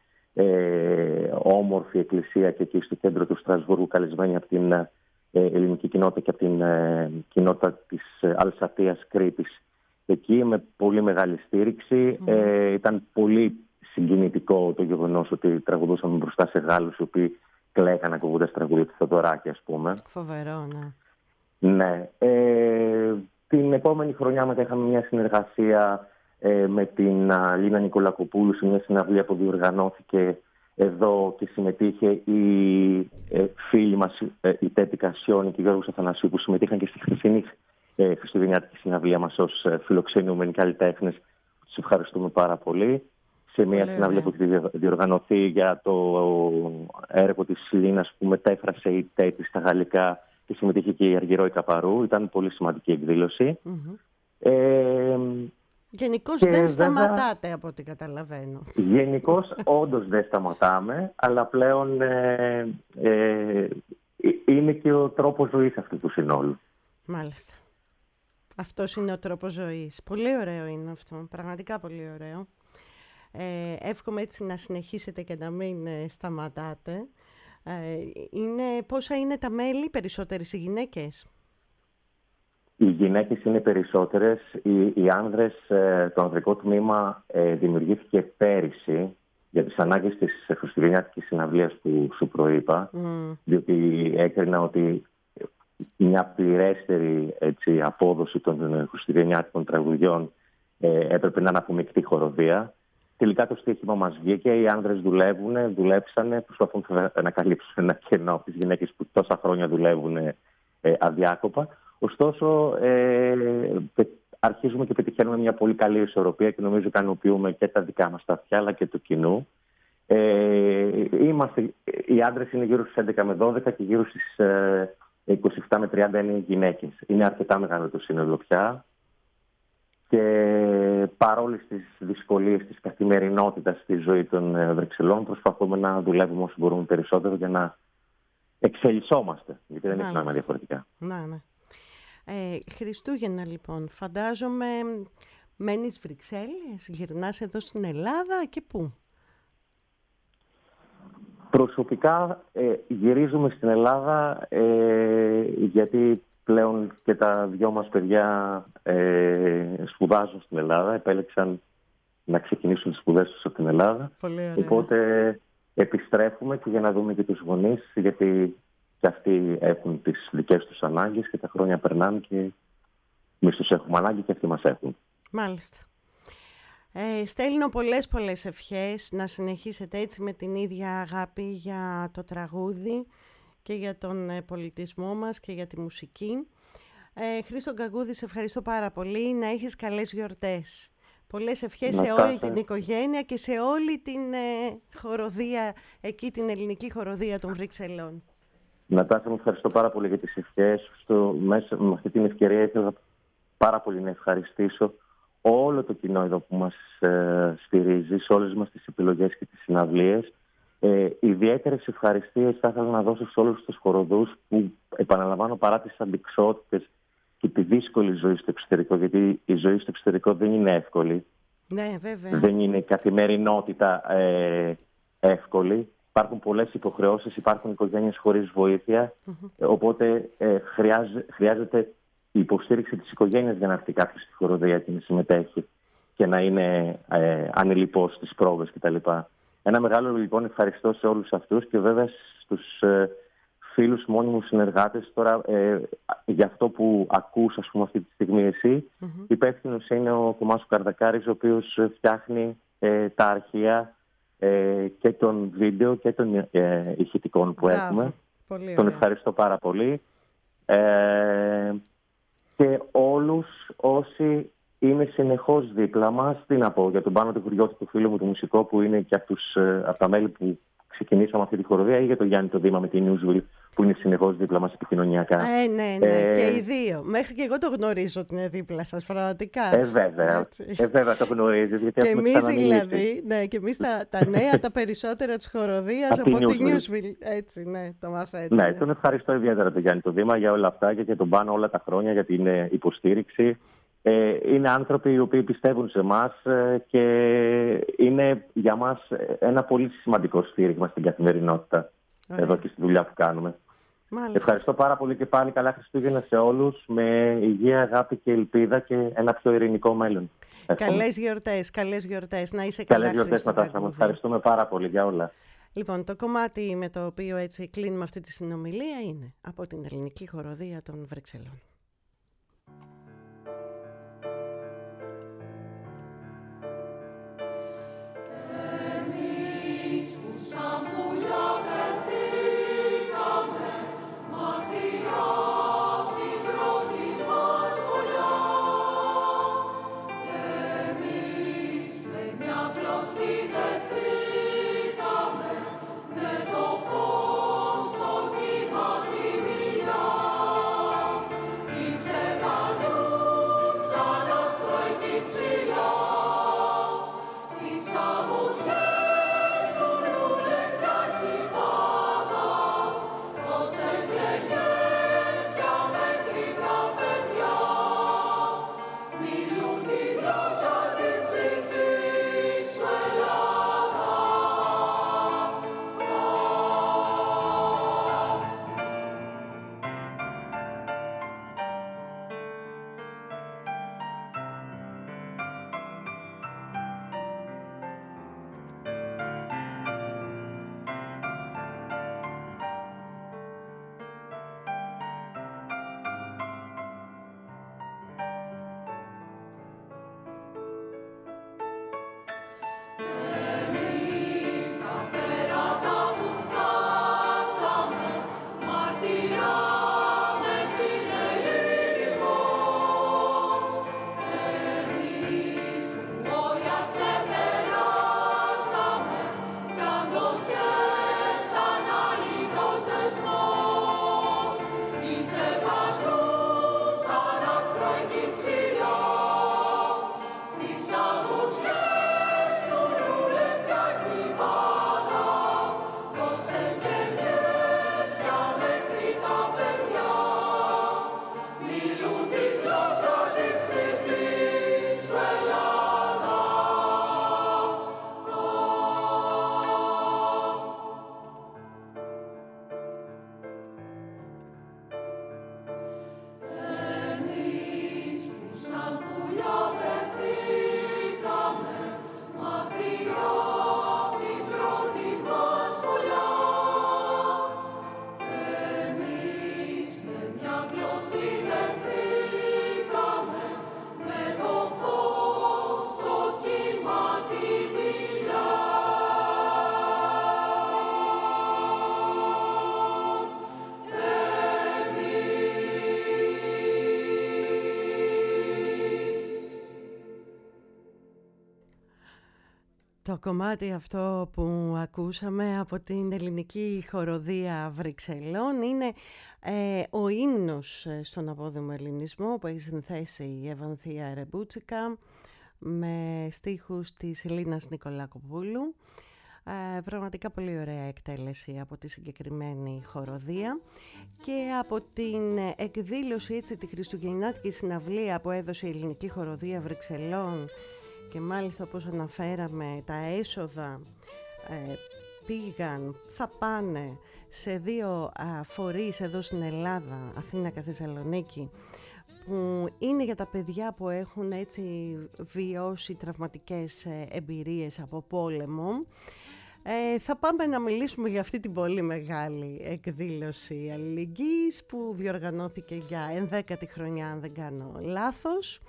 ε, όμορφη εκκλησία και εκεί στο κέντρο του Στρασβούργου, καλεσμένη από την ε, ελληνική κοινότητα και από την ε, κοινότητα της ε, Αλσατίας Κρήτης. Εκεί με πολύ μεγάλη στήριξη. Mm. Ε, ήταν πολύ συγκινητικό το γεγονός ότι τραγουδούσαμε μπροστά σε Γάλλους οι οποίοι κλαίγαν ακούγοντας τραγούδια του Θεοδωράκη, ας πούμε. Φοβερό, ναι. Ναι. Ε, την επόμενη χρονιά μετά είχαμε μια συνεργασία ε, με την α, Λίνα Νικολακοπούλου σε μια συναυλία που διοργανώθηκε εδώ και συμμετείχε η ε, φίλη μας, ε, η Τέτη Κασιόνη και ο Γιώργος Αθανασίου, που συμμετείχαν και στη χθεσινή ε, χριστουγεννιάτικη συναυλία μας ως ε, φιλοξενούμενοι καλλιτέχνες. Τους ευχαριστούμε πάρα πολύ. Σε μια Πολύ συναυλία που έχει διοργανωθεί για το έργο της Λίνας που μετέφρασε η Τέτη στα γαλλικά και συμμετείχε και η Αργυρόη Καπαρού. Ήταν πολύ σημαντική εκδήλωση. Mm-hmm. Ε, Γενικώς δεν βέβαια, σταματάτε από ό,τι καταλαβαίνω. Γενικώς όντως δεν σταματάμε, αλλά πλέον ε, ε, είναι και ο τρόπος ζωής αυτού του συνόλου. Μάλιστα. Αυτός είναι ο τρόπος ζωής. Πολύ ωραίο είναι αυτό, πραγματικά πολύ ωραίο. Ε, εύχομαι έτσι να συνεχίσετε και να μην ε, σταματάτε. Ε, είναι, πόσα είναι τα μέλη, περισσότερες οι γυναίκες? Οι γυναίκες είναι περισσότερες. Οι, οι άνδρες, ε, το ανδρικό τμήμα ε, δημιουργήθηκε πέρυσι για τις ανάγκες της χριστουγεννιάτικης συναυλίας που σου προείπα, mm. διότι έκρινα ότι μια πληρέστερη έτσι, απόδοση των χριστουγεννιάτικων τραγουδιών ε, έπρεπε να είναι από μεικτή χοροδία. Τελικά το στοίχημα μας βγήκε, οι άνδρες δουλεύουν, δουλέψανε, προσπαθούν να καλύψουν ένα κενό από τις γυναίκες που τόσα χρόνια δουλεύουν ε, αδιάκοπα. Ωστόσο, ε, αρχίζουμε και πετυχαίνουμε μια πολύ καλή ισορροπία και νομίζω ικανοποιούμε και τα δικά μας τα αυτιά αλλά και του κοινού. Ε, είμαστε, οι άντρες είναι γύρω στις έντεκα με δώδεκα και γύρω στις ε, είκοσι επτά με τριάντα είναι οι γυναίκες. Είναι αρκετά μεγάλο το σύνολο πια. Και παρόλες τις δυσκολίες της καθημερινότητας στη ζωή των Βρυξελών, προσπαθούμε να δουλεύουμε όσο μπορούμε περισσότερο για να εξελισσόμαστε, γιατί δεν έχει νόημα διαφορετικά. Να, ναι. Ε, Χριστούγεννα λοιπόν, φαντάζομαι μένεις Βρυξέλλες, γυρνάς εδώ στην Ελλάδα και πού? Προσωπικά ε, γυρίζουμε στην Ελλάδα ε, γιατί πλέον και τα δυο μας παιδιά ε, σπουδάζουν στην Ελλάδα, επέλεξαν να ξεκινήσουν τις σπουδές τους από την Ελλάδα. Πολύ ωραία. Οπότε επιστρέφουμε και για να δούμε και τους γονείς, γιατί και αυτοί έχουν τις δικές τους ανάγκες και τα χρόνια περνάνε και εμείς τους έχουμε ανάγκη και αυτοί μας έχουν. Μάλιστα. Ε, στέλνω πολλές πολλές ευχές να συνεχίσετε έτσι με την ίδια αγάπη για το τραγούδι και για τον ε, πολιτισμό μας και για τη μουσική. Ε, Χρήστο Γκαγκούδη, σε ευχαριστώ πάρα πολύ. Να έχεις καλές γιορτές. Πολλές ευχές να σε όλη κάθε. την οικογένεια και σε όλη την ε, χοροδία, εκεί την ελληνική χοροδία των Βρυξελών. Νατάσα, μου ευχαριστώ πάρα πολύ για τις ευχές. Στο, μέσα, με αυτή την ευκαιρία ήθελα πάρα πολύ να ευχαριστήσω όλο το κοινό εδώ που μας ε, στηρίζει, σε όλες μας τις επιλογές και τις συναυλίες. Ε, ιδιαίτερες ευχαριστίες θα ήθελα να δώσω σε όλους τους χοροδούς που, επαναλαμβάνω, παρά τις αντιξότητες και τη δύσκολη ζωή στο εξωτερικό, γιατί η ζωή στο εξωτερικό δεν είναι εύκολη. Ναι, βέβαια. Δεν είναι η καθημερινότητα ε, εύκολη. Υπάρχουν πολλές υποχρεώσεις, υπάρχουν οικογένειες χωρίς βοήθεια, mm-hmm. οπότε ε, χρειάζε, χρειάζεται η υποστήριξη της οικογένειας για να έρθει κάποιος στη χοροδία και να συμμετέχει και να είναι ε, ανελιπώς στις πρόβες κτλ. Ένα μεγάλο λοιπόν ευχαριστώ σε όλους αυτούς και βέβαια στους ε, φίλους μόνιμους συνεργάτες. Τώρα ε, για αυτό που ακούς ας πούμε αυτή τη στιγμή εσύ, mm-hmm. υπεύθυνος είναι ο Θωμάς Καρδακάρης, ο οποίος φτιάχνει ε, τα αρχεία ε, και των βίντεο και των ε, ηχητικών που Μπράβο. έχουμε. Πολύ Τον ευχαριστώ πάρα πολύ. Ε, και όλους όσοι είναι συνεχώς δίπλα μας, τι να πω, για τον Πάνο του Χουριώτη, του φίλου μου, του μουσικό, που είναι και από, τους, από τα μέλη που ξεκινήσαμε αυτή τη χοροδία, ή για τον Γιάννη το Δήμα με την Newsville, που είναι συνεχώς δίπλα μας επικοινωνιακά. Ε, ναι, ναι, ε, και οι δύο. Μέχρι και εγώ το γνωρίζω ότι είναι δίπλα σας, πραγματικά. Ε, βέβαια. Ε, βέβαια το γνωρίζεις. Γιατί και εμείς δηλαδή, ναι, και εμείς τα, τα νέα, τα περισσότερα της χοροδίας από τη Newsville. Έτσι, ναι, το μαθαίνουμε. Ναι, τον ευχαριστώ ιδιαίτερα τον Γιάννη το Δήμα για όλα αυτά και, και τον Πάνο όλα τα χρόνια για την υποστήριξη. Ε, είναι άνθρωποι οι οποίοι πιστεύουν σε εμάς ε, και είναι για μας ένα πολύ σημαντικό στήριγμα στην καθημερινότητα. Ωραία. Εδώ και στη δουλειά που κάνουμε. Μάλιστα. Ευχαριστώ πάρα πολύ και πάλι καλά Χριστούγεννα σε όλους, με υγεία, αγάπη και ελπίδα και ένα πιο ειρηνικό μέλλον. Καλές γιορτές, καλές γιορτές. Να είσαι καλά. Καλές γιορτές, Νατάσα. Ευχαριστούμε πάρα πολύ για όλα. Λοιπόν, το κομμάτι με το οποίο έτσι κλείνουμε αυτή τη συνομιλία είναι από την ελληνική χοροδία των Βρυξελών. Yeah. Το κομμάτι αυτό που ακούσαμε από την Ελληνική Χοροδία Βρυξελών είναι ε, ο ύμνος στον απόδημο ελληνισμό που έχει συνθέσει η Ευανθία Ρεμπούτσικα με στίχους της Ελλήνας Νικολακοπούλου. Ε, πραγματικά πολύ ωραία εκτέλεση από τη συγκεκριμένη χοροδία και από την εκδήλωση, έτσι, τη χριστουγεννιάτικη συναυλία που έδωσε η Ελληνική Χοροδία Βρυξελών. Και μάλιστα, όπως αναφέραμε, τα έσοδα ε, πήγαν, θα πάνε σε δύο α, φορείς εδώ στην Ελλάδα, Αθήνα και Θεσσαλονίκη, που είναι για τα παιδιά που έχουν έτσι βιώσει τραυματικές εμπειρίες από πόλεμο. Ε, θα πάμε να μιλήσουμε για αυτή την πολύ μεγάλη εκδήλωση αλληλεγγύης που διοργανώθηκε για ενδέκατη χρονιά, αν δεν κάνω λάθος.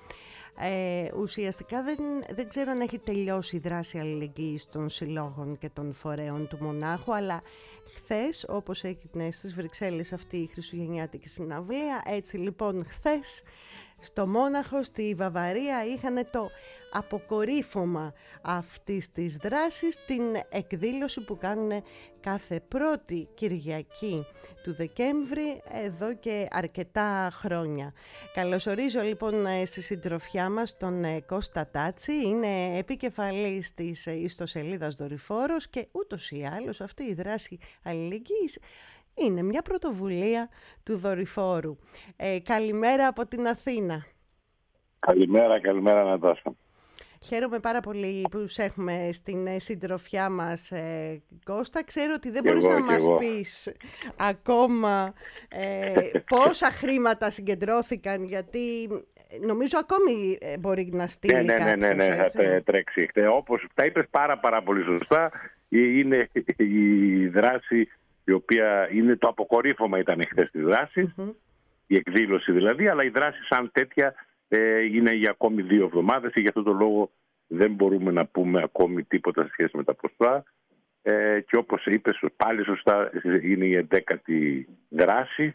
Ε, ουσιαστικά δεν, δεν ξέρω αν έχει τελειώσει η δράση αλληλεγγύης των συλλόγων και των φορέων του Μονάχου, αλλά χθες, όπως έγινε στις Βρυξέλλες αυτή η χριστουγεννιάτικη συναυλία, έτσι λοιπόν χθες στο Μόναχο, στη Βαβαρία, είχαν το αποκορύφωμα αυτής της δράσης, την εκδήλωση που κάνουν κάθε πρώτη Κυριακή του Δεκέμβρη εδώ και αρκετά χρόνια. Καλωσορίζω λοιπόν στη συντροφιά μας τον Κώστα Τάτσι, είναι επικεφαλής της ιστοσελίδας Δορυφόρος και ούτως ή άλλως αυτή η δράση αλληλεγγύης είναι μια πρωτοβουλία του Δορυφόρου. Ε, καλημέρα από την Αθήνα. Καλημέρα, καλημέρα Νατάσα. Χαίρομαι πάρα πολύ που σε έχουμε στην συντροφιά μας, ε, Κώστα. Ξέρω ότι δεν και μπορείς εγώ, να μας εγώ. πεις ακόμα ε, πόσα χρήματα συγκεντρώθηκαν, γιατί νομίζω ακόμη μπορεί να στείλει ναι, ναι, κάποιος, ναι, ναι, ναι, έτσι. θα τρέξει. Όπως τα είπες πάρα πάρα πολύ σωστά, είναι η δράση η οποία είναι το αποκορύφωμα, ήταν χθες της δράσης, mm-hmm. η εκδήλωση δηλαδή, αλλά η δράση σαν τέτοια ε, είναι για ακόμη δύο εβδομάδες και γι' αυτό το λόγο δεν μπορούμε να πούμε ακόμη τίποτα σε σχέση με τα ποσά. Ε, και όπως είπες πάλι σωστά, είναι η ενδέκατη δράση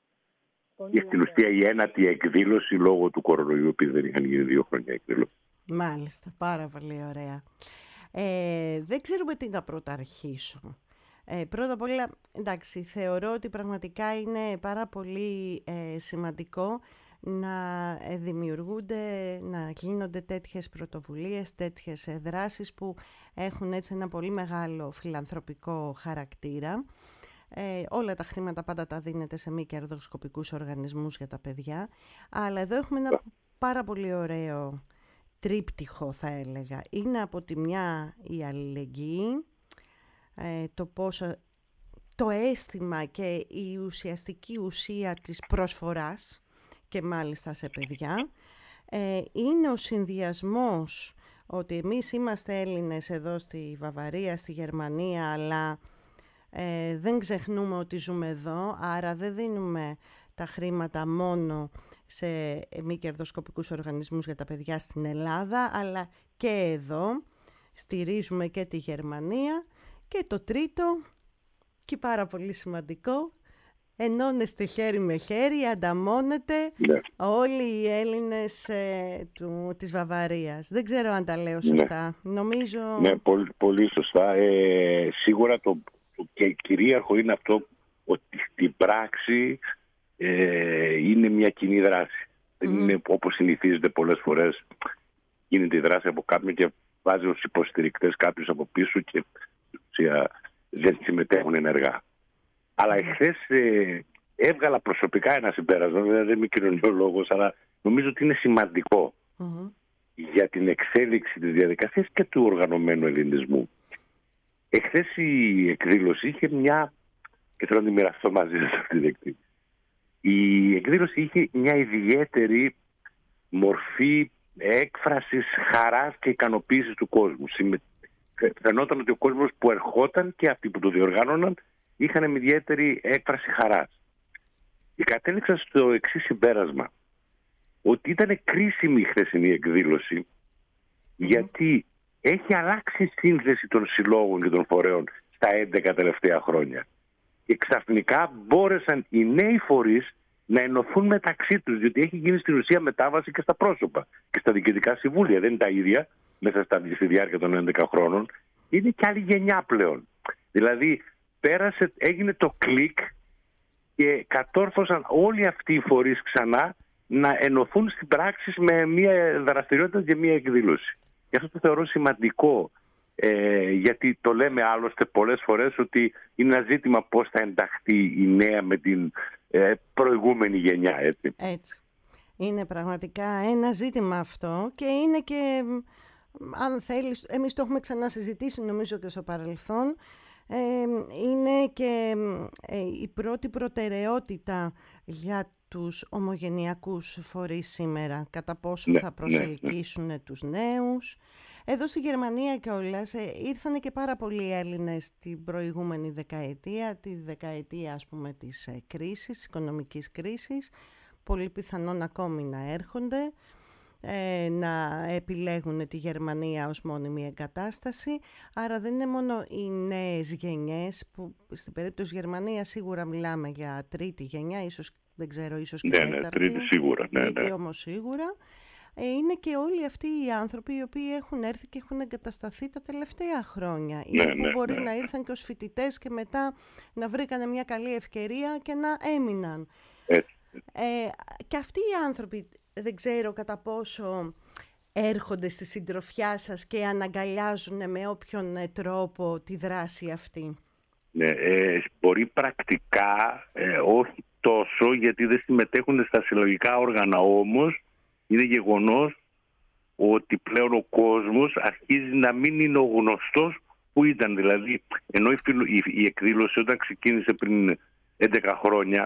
πολύ και στην ουσία η ένατη εκδήλωση λόγω του κορονοϊού, επειδή δεν είχαν γίνει δύο χρόνια εκδήλωση. Μάλιστα, πάρα πολύ ωραία. Ε, δεν ξέρουμε τι να πρωταρχίσω. Ε, πρώτα απ' όλα, εντάξει, θεωρώ ότι πραγματικά είναι πάρα πολύ ε, σημαντικό να ε, δημιουργούνται, να γίνονται τέτοιες πρωτοβουλίες, τέτοιες ε, δράσεις που έχουν έτσι ένα πολύ μεγάλο φιλανθρωπικό χαρακτήρα. Ε, όλα τα χρήματα πάντα τα δίνεται σε μη κερδοσκοπικούς οργανισμούς για τα παιδιά, αλλά εδώ έχουμε ένα πάρα πολύ ωραίο τρίπτυχο, θα έλεγα. Είναι από τη μια η αλληλεγγύη, Ε, το πόσο, το αίσθημα και η ουσιαστική ουσία της προσφοράς και μάλιστα σε παιδιά, ε, είναι ο συνδυασμός ότι εμείς είμαστε Έλληνες εδώ στη Βαβαρία, στη Γερμανία, αλλά ε, δεν ξεχνούμε ότι ζούμε εδώ, άρα δεν δίνουμε τα χρήματα μόνο σε μη κερδοσκοπικούς οργανισμούς για τα παιδιά στην Ελλάδα, αλλά και εδώ στηρίζουμε και τη Γερμανία. Και το τρίτο, και πάρα πολύ σημαντικό, ενώνεστε χέρι με χέρι, ανταμώνετε ναι. όλοι οι Έλληνες ε, του, της Βαβαρίας. Δεν ξέρω αν τα λέω σωστά. Ναι. Νομίζω... Ναι, πολύ, πολύ σωστά. Ε, σίγουρα το, το και κυρίαρχο είναι αυτό ότι στην πράξη ε, είναι μια κοινή δράση. Mm. Είναι όπως συνηθίζεται πολλές φορές, γίνεται η δράση από κάποιον και βάζει ως υποστηρικτές κάποιους από πίσω και δεν συμμετέχουν ενεργά. Αλλά εχθές ε, έβγαλα προσωπικά ένα συμπέρασμα, βέβαια δεν είμαι κοινωνιολόγος, αλλά νομίζω ότι είναι σημαντικό mm-hmm. για την εξέλιξη της διαδικασίας και του οργανωμένου ελληνισμού. Εχθές η εκδήλωση είχε μια, και θέλω να τη μοιραστώ μαζί σας αυτή την εκδήλωση, η εκδήλωση είχε μια ιδιαίτερη μορφή έκφρασης χαράς και ικανοποίησης του κόσμου. Φαινόταν ότι ο κόσμος που ερχόταν και αυτοί που το διοργάνωναν είχαν με ιδιαίτερη έκφραση χαράς. Και κατέληξα στο εξής συμπέρασμα, ότι ήταν κρίσιμη η χθεσινή εκδήλωση mm. γιατί έχει αλλάξει η σύνθεση των συλλόγων και των φορέων στα έντεκα τελευταία χρόνια. Και ξαφνικά μπόρεσαν οι νέοι φορείς να ενωθούν μεταξύ τους, διότι έχει γίνει στην ουσία μετάβαση και στα πρόσωπα και στα διοικητικά συμβούλια. Δεν είναι τα ίδια. μέσα στα, στη διάρκεια των έντεκα χρόνων, είναι και άλλη γενιά πλέον. Δηλαδή πέρασε, έγινε το κλικ και κατόρθωσαν όλοι αυτοί οι φορείς ξανά να ενωθούν στην πράξη με μια δραστηριότητα και μια εκδήλωση. Γι' αυτό το θεωρώ σημαντικό, ε, γιατί το λέμε άλλωστε πολλές φορές ότι είναι ένα ζήτημα πώς θα ενταχθεί η νέα με την ε, προηγούμενη γενιά. Έτσι. έτσι. Είναι πραγματικά ένα ζήτημα αυτό και είναι και, αν θέλεις, εμείς το έχουμε ξανασυζητήσει νομίζω και στο παρελθόν, ε, είναι και ε, η πρώτη προτεραιότητα για τους ομογενειακούς φορείς σήμερα, κατά πόσο ναι, θα προσελκύσουν ναι, ναι. τους νέους. Εδώ στη Γερμανία κιόλας ε, ήρθαν και πάρα πολλοί Έλληνες την προηγούμενη δεκαετία, τη δεκαετία ας πούμε της ε, κρίσης, της οικονομικής κρίσης, πολύ πιθανόν ακόμη να έρχονται, ε, να επιλέγουν τη Γερμανία ως μόνιμη εγκατάσταση. Άρα δεν είναι μόνο οι νέες γενιές, που στην περίπτωση Γερμανία σίγουρα μιλάμε για τρίτη γενιά, ίσως δεν ξέρω, ίσως και ναι, τέταρτη. Ναι, τρίτη σίγουρα. Ναι, τρίτη ναι. όμως σίγουρα. Ε, είναι και όλοι αυτοί οι άνθρωποι οι οποίοι έχουν έρθει και έχουν εγκατασταθεί τα τελευταία χρόνια ή ναι, που ναι, μπορεί ναι. να ήρθαν και ως φοιτητές και μετά να βρήκανε μια καλή ευκαιρία και να έμειναν. Έτσι. Ε, και αυτοί οι άνθρωποι δεν ξέρω κατά πόσο έρχονται στη συντροφιά σας και αναγκαλιάζουν με όποιον τρόπο τη δράση αυτή. Ναι, ε, μπορεί πρακτικά, ε, όχι τόσο, γιατί δεν συμμετέχουν στα συλλογικά όργανα, όμως είναι γεγονός ότι πλέον ο κόσμος αρχίζει να μην είναι ο γνωστός που ήταν. Δηλαδή, ενώ η, η, η εκδήλωση όταν ξεκίνησε πριν έντεκα χρόνια,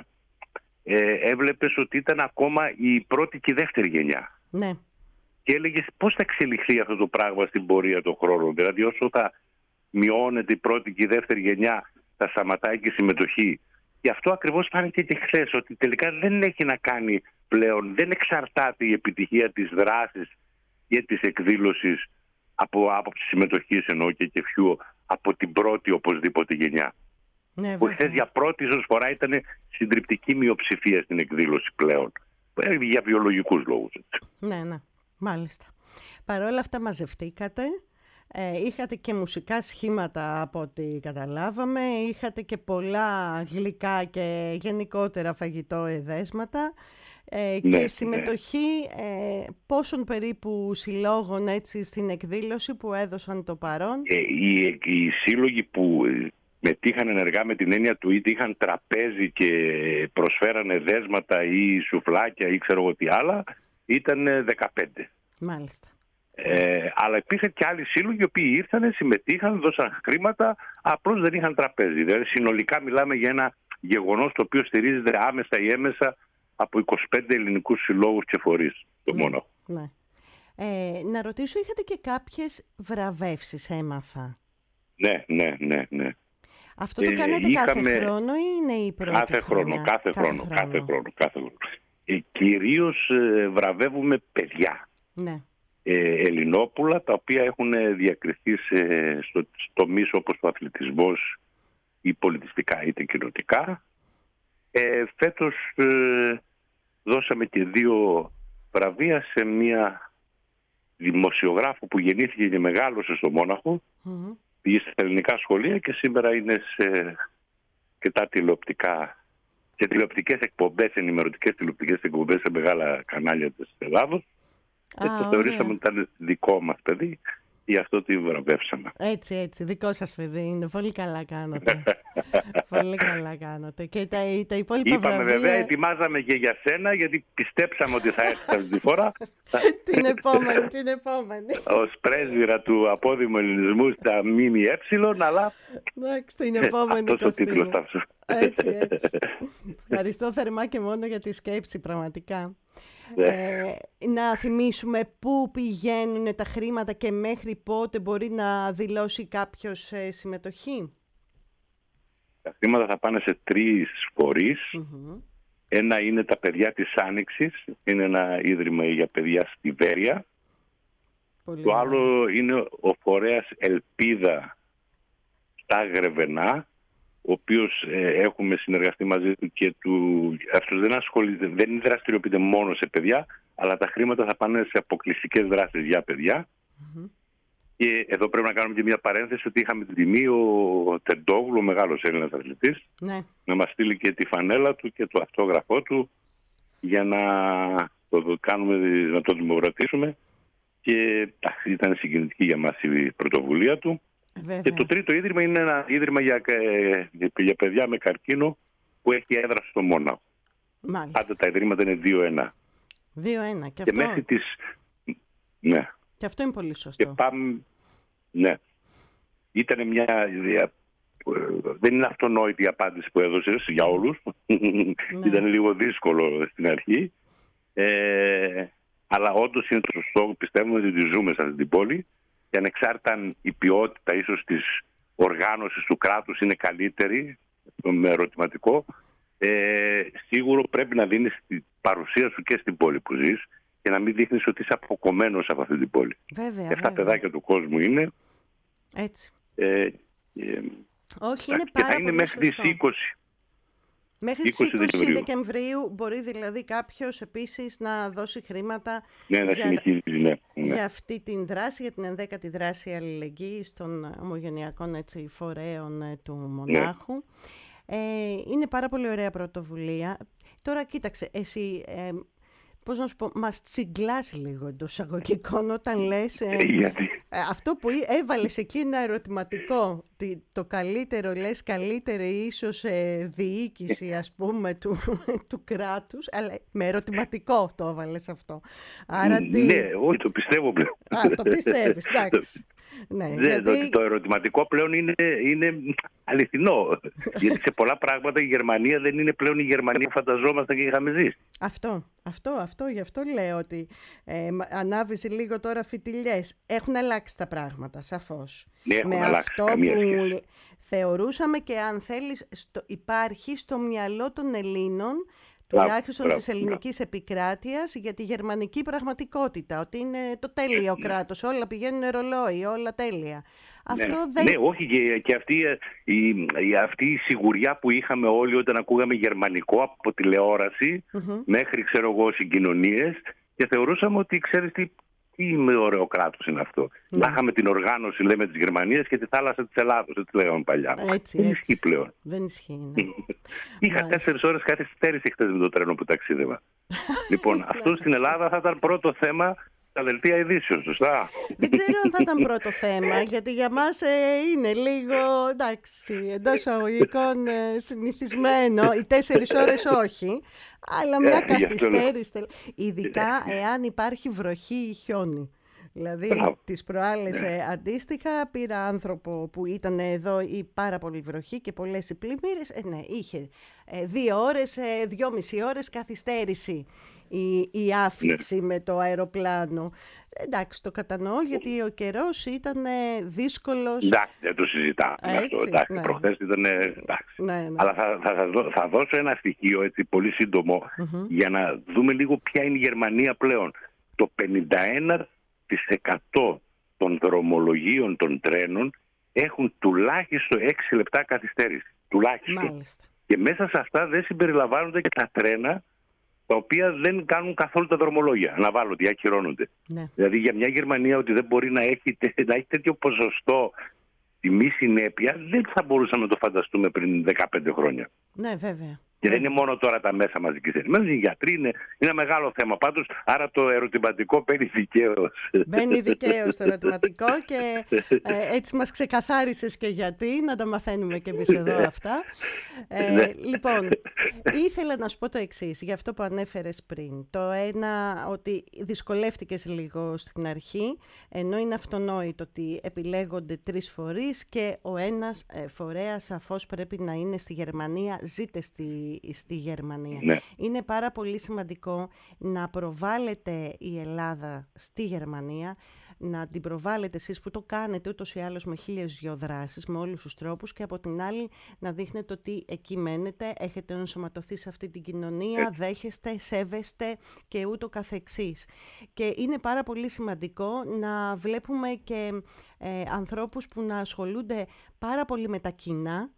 ε, έβλεπες ότι ήταν ακόμα η πρώτη και η δεύτερη γενιά. Ναι. Και έλεγες πώς θα εξελιχθεί αυτό το πράγμα στην πορεία των χρόνων. Δηλαδή, όσο θα μειώνεται η πρώτη και η δεύτερη γενιά, θα σταματάει και η συμμετοχή. Και αυτό ακριβώς φάνηκε και χθες, ότι τελικά δεν έχει να κάνει πλέον, δεν εξαρτάται η επιτυχία της δράσης και της εκδήλωσης από άποψη συμμετοχής, εννοώ και κεφιού, από την πρώτη οπωσδήποτε γενιά. Ναι, που χθες για πρώτη ίσως φορά ήταν συντριπτική μειοψηφία στην εκδήλωση πλέον. Για βιολογικούς λόγους. Έτσι. Ναι, ναι, μάλιστα. Παρ' όλα αυτά μαζευτήκατε. Ε, είχατε και μουσικά σχήματα από ό,τι καταλάβαμε, είχατε και πολλά γλυκά και γενικότερα φαγητό εδέσματα ε, ναι, και συμμετοχή ναι. ε, πόσων περίπου συλλόγων έτσι στην εκδήλωση που έδωσαν το παρόν. Ε, οι, οι σύλλογοι που μετήχαν ενεργά με την έννοια του είτε είχαν τραπέζι και προσφέρανε δέσματα ή σουφλάκια ή ξέρω εγώ τι άλλα, ήταν δεκαπέντε. Μάλιστα. Ε, αλλά υπήρχαν και άλλοι σύλλογοι οι οποίοι ήρθαν, συμμετείχαν, δώσαν χρήματα, απλώς δεν είχαν τραπέζι. Δηλαδή συνολικά μιλάμε για ένα γεγονός το οποίο στηρίζεται άμεσα ή έμεσα από είκοσι πέντε ελληνικούς συλλόγους και φορείς στο ναι, Μόναχο. Ναι. Ε, να ρωτήσω, είχατε και κάποιες βραβεύσεις, έμαθα. Ναι, ναι, ναι, ναι. Αυτό το κάνετε ε, είχαμε... κάθε χρόνο ή είναι η πρώτη κάθε χρόνο, χρονιά? κάθε, κάθε χρόνο, χρόνο, κάθε χρόνο, κάθε χρόνο. Ε, κυρίως ε, βραβεύουμε παιδιά. Ναι. Ε, Ελληνόπουλα, τα οποία έχουν διακριθεί σε, στο, τομείς όπως ο αθλητισμός ή πολιτιστικά είτε κοινωτικά. Ε, φέτος ε, δώσαμε και δύο βραβεία σε μια δημοσιογράφο που γεννήθηκε και μεγάλωσε στο Μόναχο, mm-hmm. πήγε στα ελληνικά σχολεία και σήμερα είναι σε και τα τηλεοπτικά και τηλεοπτικές εκπομπές, ενημερωτικές τηλεοπτικές εκπομπές σε μεγάλα κανάλια της Ελλάδος. Και το θεωρήσαμε ότι ήταν δικό μας παιδί, γι' αυτό τη βραβεύσαμε. Έτσι, έτσι, δικό σας παιδί είναι. Πολύ καλά κάνατε. Πολύ καλά κάνατε. Και τα, τα υπόλοιπα Είπαμε βραβεία... βέβαια, ετοιμάζαμε και για σένα, γιατί πιστέψαμε ότι θα έρθει αυτή τη φορά. την επόμενη, την επόμενη. Ως πρέσβυρα του απόδημου ελληνισμού στα ΜΜΕ, αλλά... Εντάξει, την επόμενη αυτός ο τίτλος θα σου. Έτσι, έτσι. Ευχαριστώ θερμά και μόνο για τη σκέψη, πραγματικά. Ε, να θυμίσουμε πού πηγαίνουν τα χρήματα και μέχρι πότε μπορεί να δηλώσει κάποιος ε, συμμετοχή. Τα χρήματα θα πάνε σε τρεις φορείς. Mm-hmm. Ένα είναι τα παιδιά της Άνοιξης, είναι ένα ίδρυμα για παιδιά στη Βέρεια. Πολύ το άλλο ωραία. Είναι ο φορέας Ελπίδα στα Γρεβενά, ο οποίος ε, έχουμε συνεργαστεί μαζί του και του, αυτός δεν ασχολείται, δεν δραστηριοποιείται μόνο σε παιδιά, αλλά τα χρήματα θα πάνε σε αποκλειστικές δράσεις για παιδιά. Mm-hmm. Και εδώ πρέπει να κάνουμε και μια παρένθεση ότι είχαμε την τιμή ο Τεντόγλου, ο μεγάλος Έλληνας αθλητής, Ναι. να μας στείλει και τη φανέλα του και το αυτόγραφό του για να το κάνουμε, να το δημοκρατήσουμε. Και αχ, ήταν συγκινητική για μας η πρωτοβουλία του. Βέβαια. Και το τρίτο ίδρυμα είναι ένα ίδρυμα για, για παιδιά με καρκίνο που έχει έδρα στο Μόναχο. Μάλιστα. Πάντα τα ιδρύματα είναι δύο ένα. δύο ένα. Και, Και αυτό... μέχρι τις... Ναι. και αυτό είναι πολύ σωστό. Και πάμε... Ναι. Ήταν μια ιδέα... Δεν είναι αυτονόητη η απάντηση που έδωσες για όλους. Ναι. Ήταν λίγο δύσκολο στην αρχή. Ε, αλλά όντως είναι το σωστό. Πιστεύουμε ότι ζούμε σε αυτή την πόλη. Και ανεξάρτητα αν η ποιότητα ίσως της οργάνωσης του κράτους είναι καλύτερη, με ερωτηματικό, ε, σίγουρο πρέπει να δίνεις την παρουσία σου και στην πόλη που ζεις και να μην δείχνεις ότι είσαι αποκομμένος από αυτή την πόλη. Βέβαια, Και αυτά βέβαια. παιδάκια του κόσμου είναι. Έτσι. Ε, ε, Όχι, είναι και πάρα θα είναι πολύ μέχρι τις σωστό. είκοσι. Μέχρι τις είκοσι είκοσι Δεκεμβρίου. Δεκεμβρίου μπορεί δηλαδή κάποιος επίσης να δώσει χρήματα Ναι, να για, συνεχίζει. Ναι, ναι. για αυτή την δράση, για την ενδέκατη δράση αλληλεγγύης των ομογενειακών έτσι, φορέων ε, του Μονάχου. Ε, είναι πάρα πολύ ωραία πρωτοβουλία. Τώρα κοίταξε, εσύ... Ε, πώς να σου πω, μας τσιγκλάς λίγο εντός εισαγωγικών όταν λες ε, Γιατί? ε, αυτό που εί- έβαλες εκεί ένα ερωτηματικό, τι- το καλύτερο, λες καλύτερη ίσως ε, διοίκηση ας πούμε του, του κράτους, αλλά με ερωτηματικό το έβαλες αυτό. Άρα τι... Ναι, όχι, το πιστεύω πλέον. Α, το πιστεύεις, εντάξει. Ναι, Ναι, γιατί... το, το ερωτηματικό πλέον είναι, είναι αληθινό. Γιατί σε πολλά πράγματα η Γερμανία δεν είναι πλέον η Γερμανία που φανταζόμασταν και είχαμε ζήσει. Αυτό, αυτό, αυτό, γι' αυτό λέω ότι ε, μα- ανάβεις λίγο τώρα φιτιλιές. Έχουν αλλάξει τα πράγματα, σαφώς. Ναι, έχουν Με αλλάξει, αυτό καμία που σχέση. θεωρούσαμε και αν θέλεις, στο, υπάρχει στο μυαλό των Ελλήνων, Μπράβο, τουλάχιστον μπράβο, της ελληνικής επικράτειας, για τη γερμανική πραγματικότητα, ότι είναι το τέλειο κράτος, όλα πηγαίνουν ρολόι, όλα τέλεια. Αυτό Ναι, δεν... ναι, όχι, και, και αυτή, η, η, αυτή η σιγουριά που είχαμε όλοι όταν ακούγαμε γερμανικό από τηλεόραση Μμμ. μέχρι, ξέρω εγώ, συγκοινωνίες, και θεωρούσαμε ότι, ξέρεις τι, τι ωραίο κράτος είναι αυτό. Ναι. Να είχαμε την οργάνωση, λέμε, της Γερμανίας και τη θάλασσα της Ελλάδος, έτσι λέγαμε παλιά. Έτσι, Δεν έτσι. ισχύει πλέον. Δεν ισχύει, ναι. Είχα Μάλιστα. τέσσερις ώρες καθυστέρηση χτες με το τρένο που ταξίδευα. Λοιπόν, αυτό στην Ελλάδα θα ήταν πρώτο θέμα στα δελτία ειδήσεων, σωστά. Δεν ξέρω αν θα ήταν πρώτο θέμα, γιατί για μας ε, είναι λίγο, εντάξει, εντός εισαγωγικών ε, συνηθισμένο, οι τέσσερις ώρες όχι, αλλά μια Ε, γι' αυτό λέω. καθυστέρηση, τελ- ειδικά εάν υπάρχει βροχή ή χιόνι. Δηλαδή, Μπράβο. τις προάλλες ε, αντίστοιχα πήρα άνθρωπο που ήταν εδώ ή πάρα πολύ βροχή και πολλές οι πλημμύρες, ε, ναι, είχε ε, δύο ώρες, ε, δυόμιση ώρες καθυστέρηση η, η άφηξη με το αεροπλάνο. Εντάξει, το κατανοώ γιατί ο καιρός ήταν ε, δύσκολος. Εντάξει, δεν το συζητάμε Έτσι, αυτό. Εντάξει, ναι. προχθές ήταν. ε, Εντάξει. Ναι, ναι. Αλλά θα, θα, θα, δω- θα δώσω ένα στοιχείο έτσι πολύ σύντομο για να δούμε λίγο ποια είναι η Γερμανία πλέον. Το πενήντα ένα τοις εκατό των δρομολογίων των τρένων έχουν τουλάχιστον έξι λεπτά καθυστέρηση. Τουλάχιστον. Μάλιστα. Και μέσα σε αυτά δεν συμπεριλαμβάνονται και τα τρένα τα οποία δεν κάνουν καθόλου τα δρομολόγια. Αναβάλλονται ή ακυρώνονται. Ναι. Δηλαδή για μια Γερμανία ότι δεν μπορεί να έχει, να έχει τέτοιο ποσοστό τιμή συνέπεια, δεν θα μπορούσαμε να το φανταστούμε πριν δεκαπέντε χρόνια. Ναι, βέβαια. Και δεν είναι μόνο τώρα τα μέσα μαζικής ενημέρωσης, οι γιατροί είναι, είναι ένα μεγάλο θέμα. Πάντως, άρα το ερωτηματικό παίρνει δικαίως. Μπαίνει δικαίως το ερωτηματικό και ε, έτσι μας ξεκαθάρισες και γιατί, να τα μαθαίνουμε και εμείς εδώ αυτά. Ε, λοιπόν, ήθελα να σου πω το εξής, για αυτό που ανέφερες πριν. Το ένα, ότι δυσκολεύτηκες λίγο στην αρχή, ενώ είναι αυτονόητο ότι επιλέγονται τρεις φορείς και ο ένας ε, φορέας σαφώς πρέπει να είναι στη Γερμανία, ζείτε στη, στη Γερμανία. Ναι. Είναι πάρα πολύ σημαντικό να προβάλλετε η Ελλάδα στη Γερμανία, να την προβάλλετε εσείς που το κάνετε ούτως ή άλλως με χίλιες δυο δράσεις, με όλους τους τρόπους, και από την άλλη να δείχνετε ότι εκεί μένετε, έχετε ενσωματωθεί σε αυτή την κοινωνία, δέχεστε, σέβεστε και ούτω καθεξής. Και είναι πάρα πολύ σημαντικό να βλέπουμε και ε, ανθρώπους που να ασχολούνται πάρα πολύ με τα κοινά,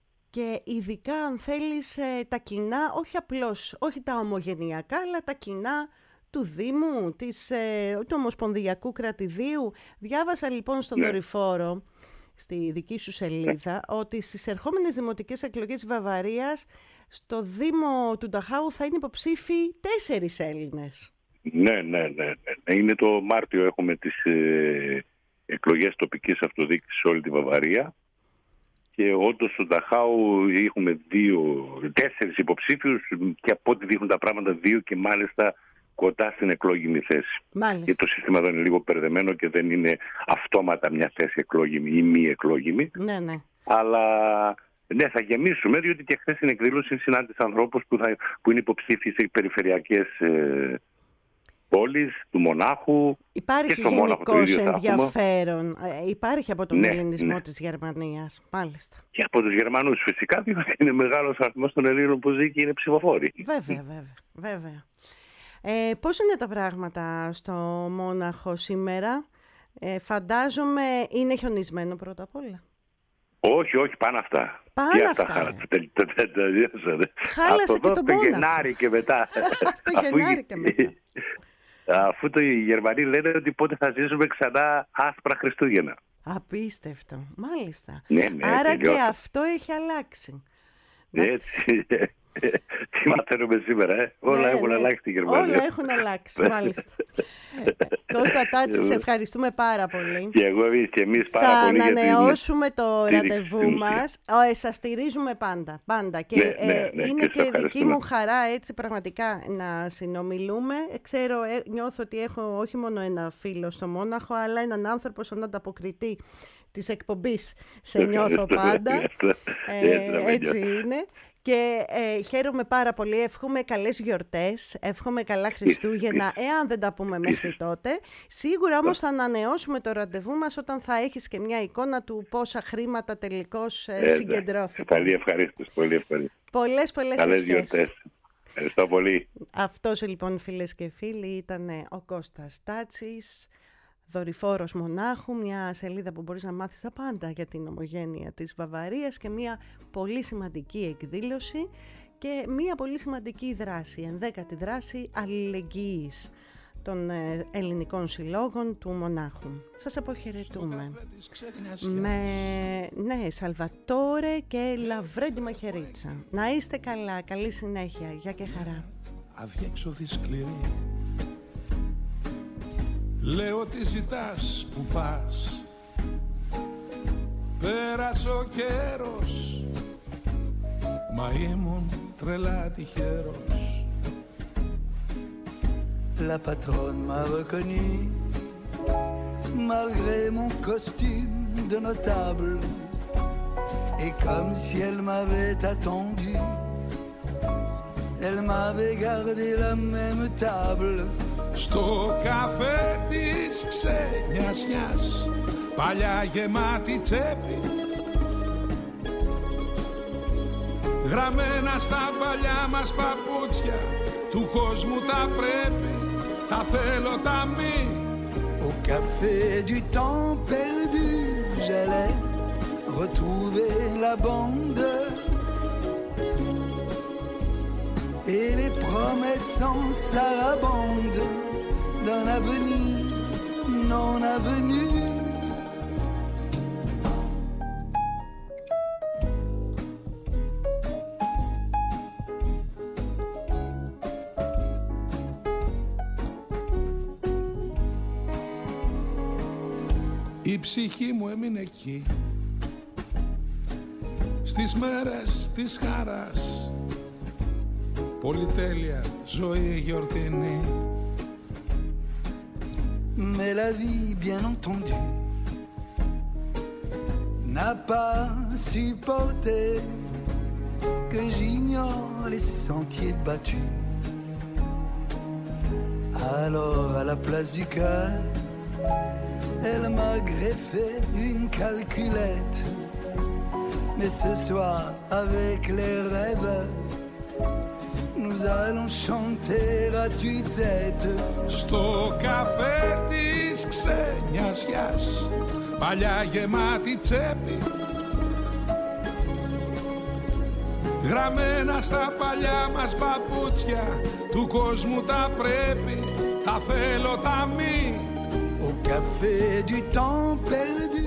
και ειδικά αν θέλεις ε, τα κοινά, όχι απλώς, όχι τα ομογενειακά, αλλά τα κοινά του Δήμου, της, ε, του Ομοσπονδιακού Κρατηδίου. Διάβασα λοιπόν στο Ναι. δορυφόρο, στη δική σου σελίδα, ότι στις ερχόμενες δημοτικές εκλογές της Βαβαρίας στο Δήμο του Νταχάου θα είναι υποψήφοι τέσσερις Έλληνες. Ναι, ναι, ναι, ναι. Είναι το Μάρτιο, έχουμε τις ε, εκλογές τοπικής αυτοδιοίκησης σε όλη τη Βαβαρία. Και όντως στο Νταχάου έχουμε δύο, τέσσερις υποψήφιους και από ό,τι δείχνουν τα πράγματα δύο και μάλιστα κοντά στην εκλόγιμη θέση. Μάλιστα. Και το σύστημα εδώ είναι λίγο μπερδεμένο και δεν είναι αυτόματα μια θέση εκλόγιμη ή μη εκλόγιμη. Ναι, ναι. Αλλά ναι, θα γεμίσουμε, διότι και χθες στην εκδήλωση συνάντησα ανθρώπους που, θα, που είναι υποψήφιοι σε περιφερειακές ε, πόλεις, του Μονάχου. Υπάρχει γενικώς ενδιαφέρον. Ε, υπάρχει από τον ναι, ελληνισμό ναι. της Γερμανίας. Μάλιστα. Και από τους Γερμανούς φυσικά, διότι είναι μεγάλος αριθμός των Ελλήνων που ζει και είναι ψηφοφόροι. Βέβαια, βέβαια, βέβαια. Ε, πώς είναι τα πράγματα στο Μόναχο σήμερα? Ε, φαντάζομαι είναι χιονισμένο πρώτα απ' όλα. Όχι, όχι, πάνω αυτά. Πάνω και αυτά. αυτά τελειώσανε. Χάλασε και το Μόναχο. Γενάρη και μετά. Το Γενάρη και μετά. Αφού το, οι Γερμανοί λένε ότι πότε θα ζήσουμε ξανά άσπρα Χριστούγεννα. Απίστευτο, μάλιστα. Ναι, ναι, άρα τελειώσα. και αυτό έχει αλλάξει. Έτσι. Τι μαθαίνουμε σήμερα, ε? Όλα Ναι, έχουν ναι. αλλάξει στη Γερμανία. Όλα έχουν αλλάξει, μάλιστα. Κώστα Τάτση, σε ευχαριστούμε πάρα πολύ. Και εγώ εμείς και εμείς πάρα Θα πολύ για την ανανεώσουμε το στήριξη ραντεβού στην ουσία. μας. Ε, σας στηρίζουμε πάντα, πάντα. Και Ναι, ναι, ε, ναι, είναι και σε και δική ευχαριστούμε. μου χαρά έτσι πραγματικά να συνομιλούμε. Ξέρω, ε, νιώθω ότι έχω όχι μόνο ένα φίλο στο Μόναχο, αλλά έναν άνθρωπο σαν ανταποκριτή της εκπομπής. Σε νιώθω πάντα. Ε, έτσι είναι. Και ε, χαίρομαι πάρα πολύ, εύχομαι καλές γιορτές, εύχομαι καλά Χριστούγεννα, εάν δεν τα πούμε μέχρι τότε. Σίγουρα όμως θα ανανεώσουμε το ραντεβού μας όταν θα έχεις και μια εικόνα του πόσα χρήματα τελικώς ε, συγκεντρώθηκαν. Πολύ ευχαρίστως, πολύ ευχαρίστως. Πολλές, πολλές Καλές ευχές. γιορτές. Ευχαριστώ πολύ. Αυτός λοιπόν, φίλες και φίλοι, ήταν ο Κώστας Τάτσης, δορυφόρος Μονάχου, μια σελίδα που μπορείς να μάθεις τα πάντα για την ομογένεια της Βαβαρίας και μια πολύ σημαντική εκδήλωση και μια πολύ σημαντική δράση, ενδέκατη δράση αλληλεγγύης των ελληνικών συλλόγων του Μονάχου. Σας αποχαιρετούμε με ναι, Σαλβατόρε και Λαβρέντι Μαχαιρίτσα. Να είστε καλά, καλή συνέχεια, γεια και χαρά. Αδιέξοδη σκληρή, λέω τι ζητάς που πας. Πέρασε ο καιρός, μα ήμουν τρελά τυχερός. La patronne m'a reconnu, malgré mon costume de notable. Et comme si elle m'avait attendu, elle m'avait gardé la même table. Στο καφέ της ξενιασιάς, παλιά γεμάτη τσέπη, γραμμένα στα παλιά μας παπούτσια, του κόσμου τα πρέπει, τα θέλω τα μη. Au café du temps perdu, j'allais retrouver la bande et les promesses en sarabande d'un avenir non avenu. Η ψυχή μου έμεινε εκεί, στις μέρες της χαράς, πολυτέλεια, ζωή γιορτινή. Mais la vie, bien entendu, n'a pas supporté que j'ignore les sentiers battus. Alors, à la place du cœur, elle m'a greffé une calculette. Mais ce soir, avec les rêves, nous allons chanter à tue-tête. Στο καφέ της ξενιασιάς, παλιά γεμάτη τσέπη, γραμμένα στα παλιά μας παπούτσια, του κόσμου τα πρέπει, τα θέλω τα μη. Au café du temps perdu,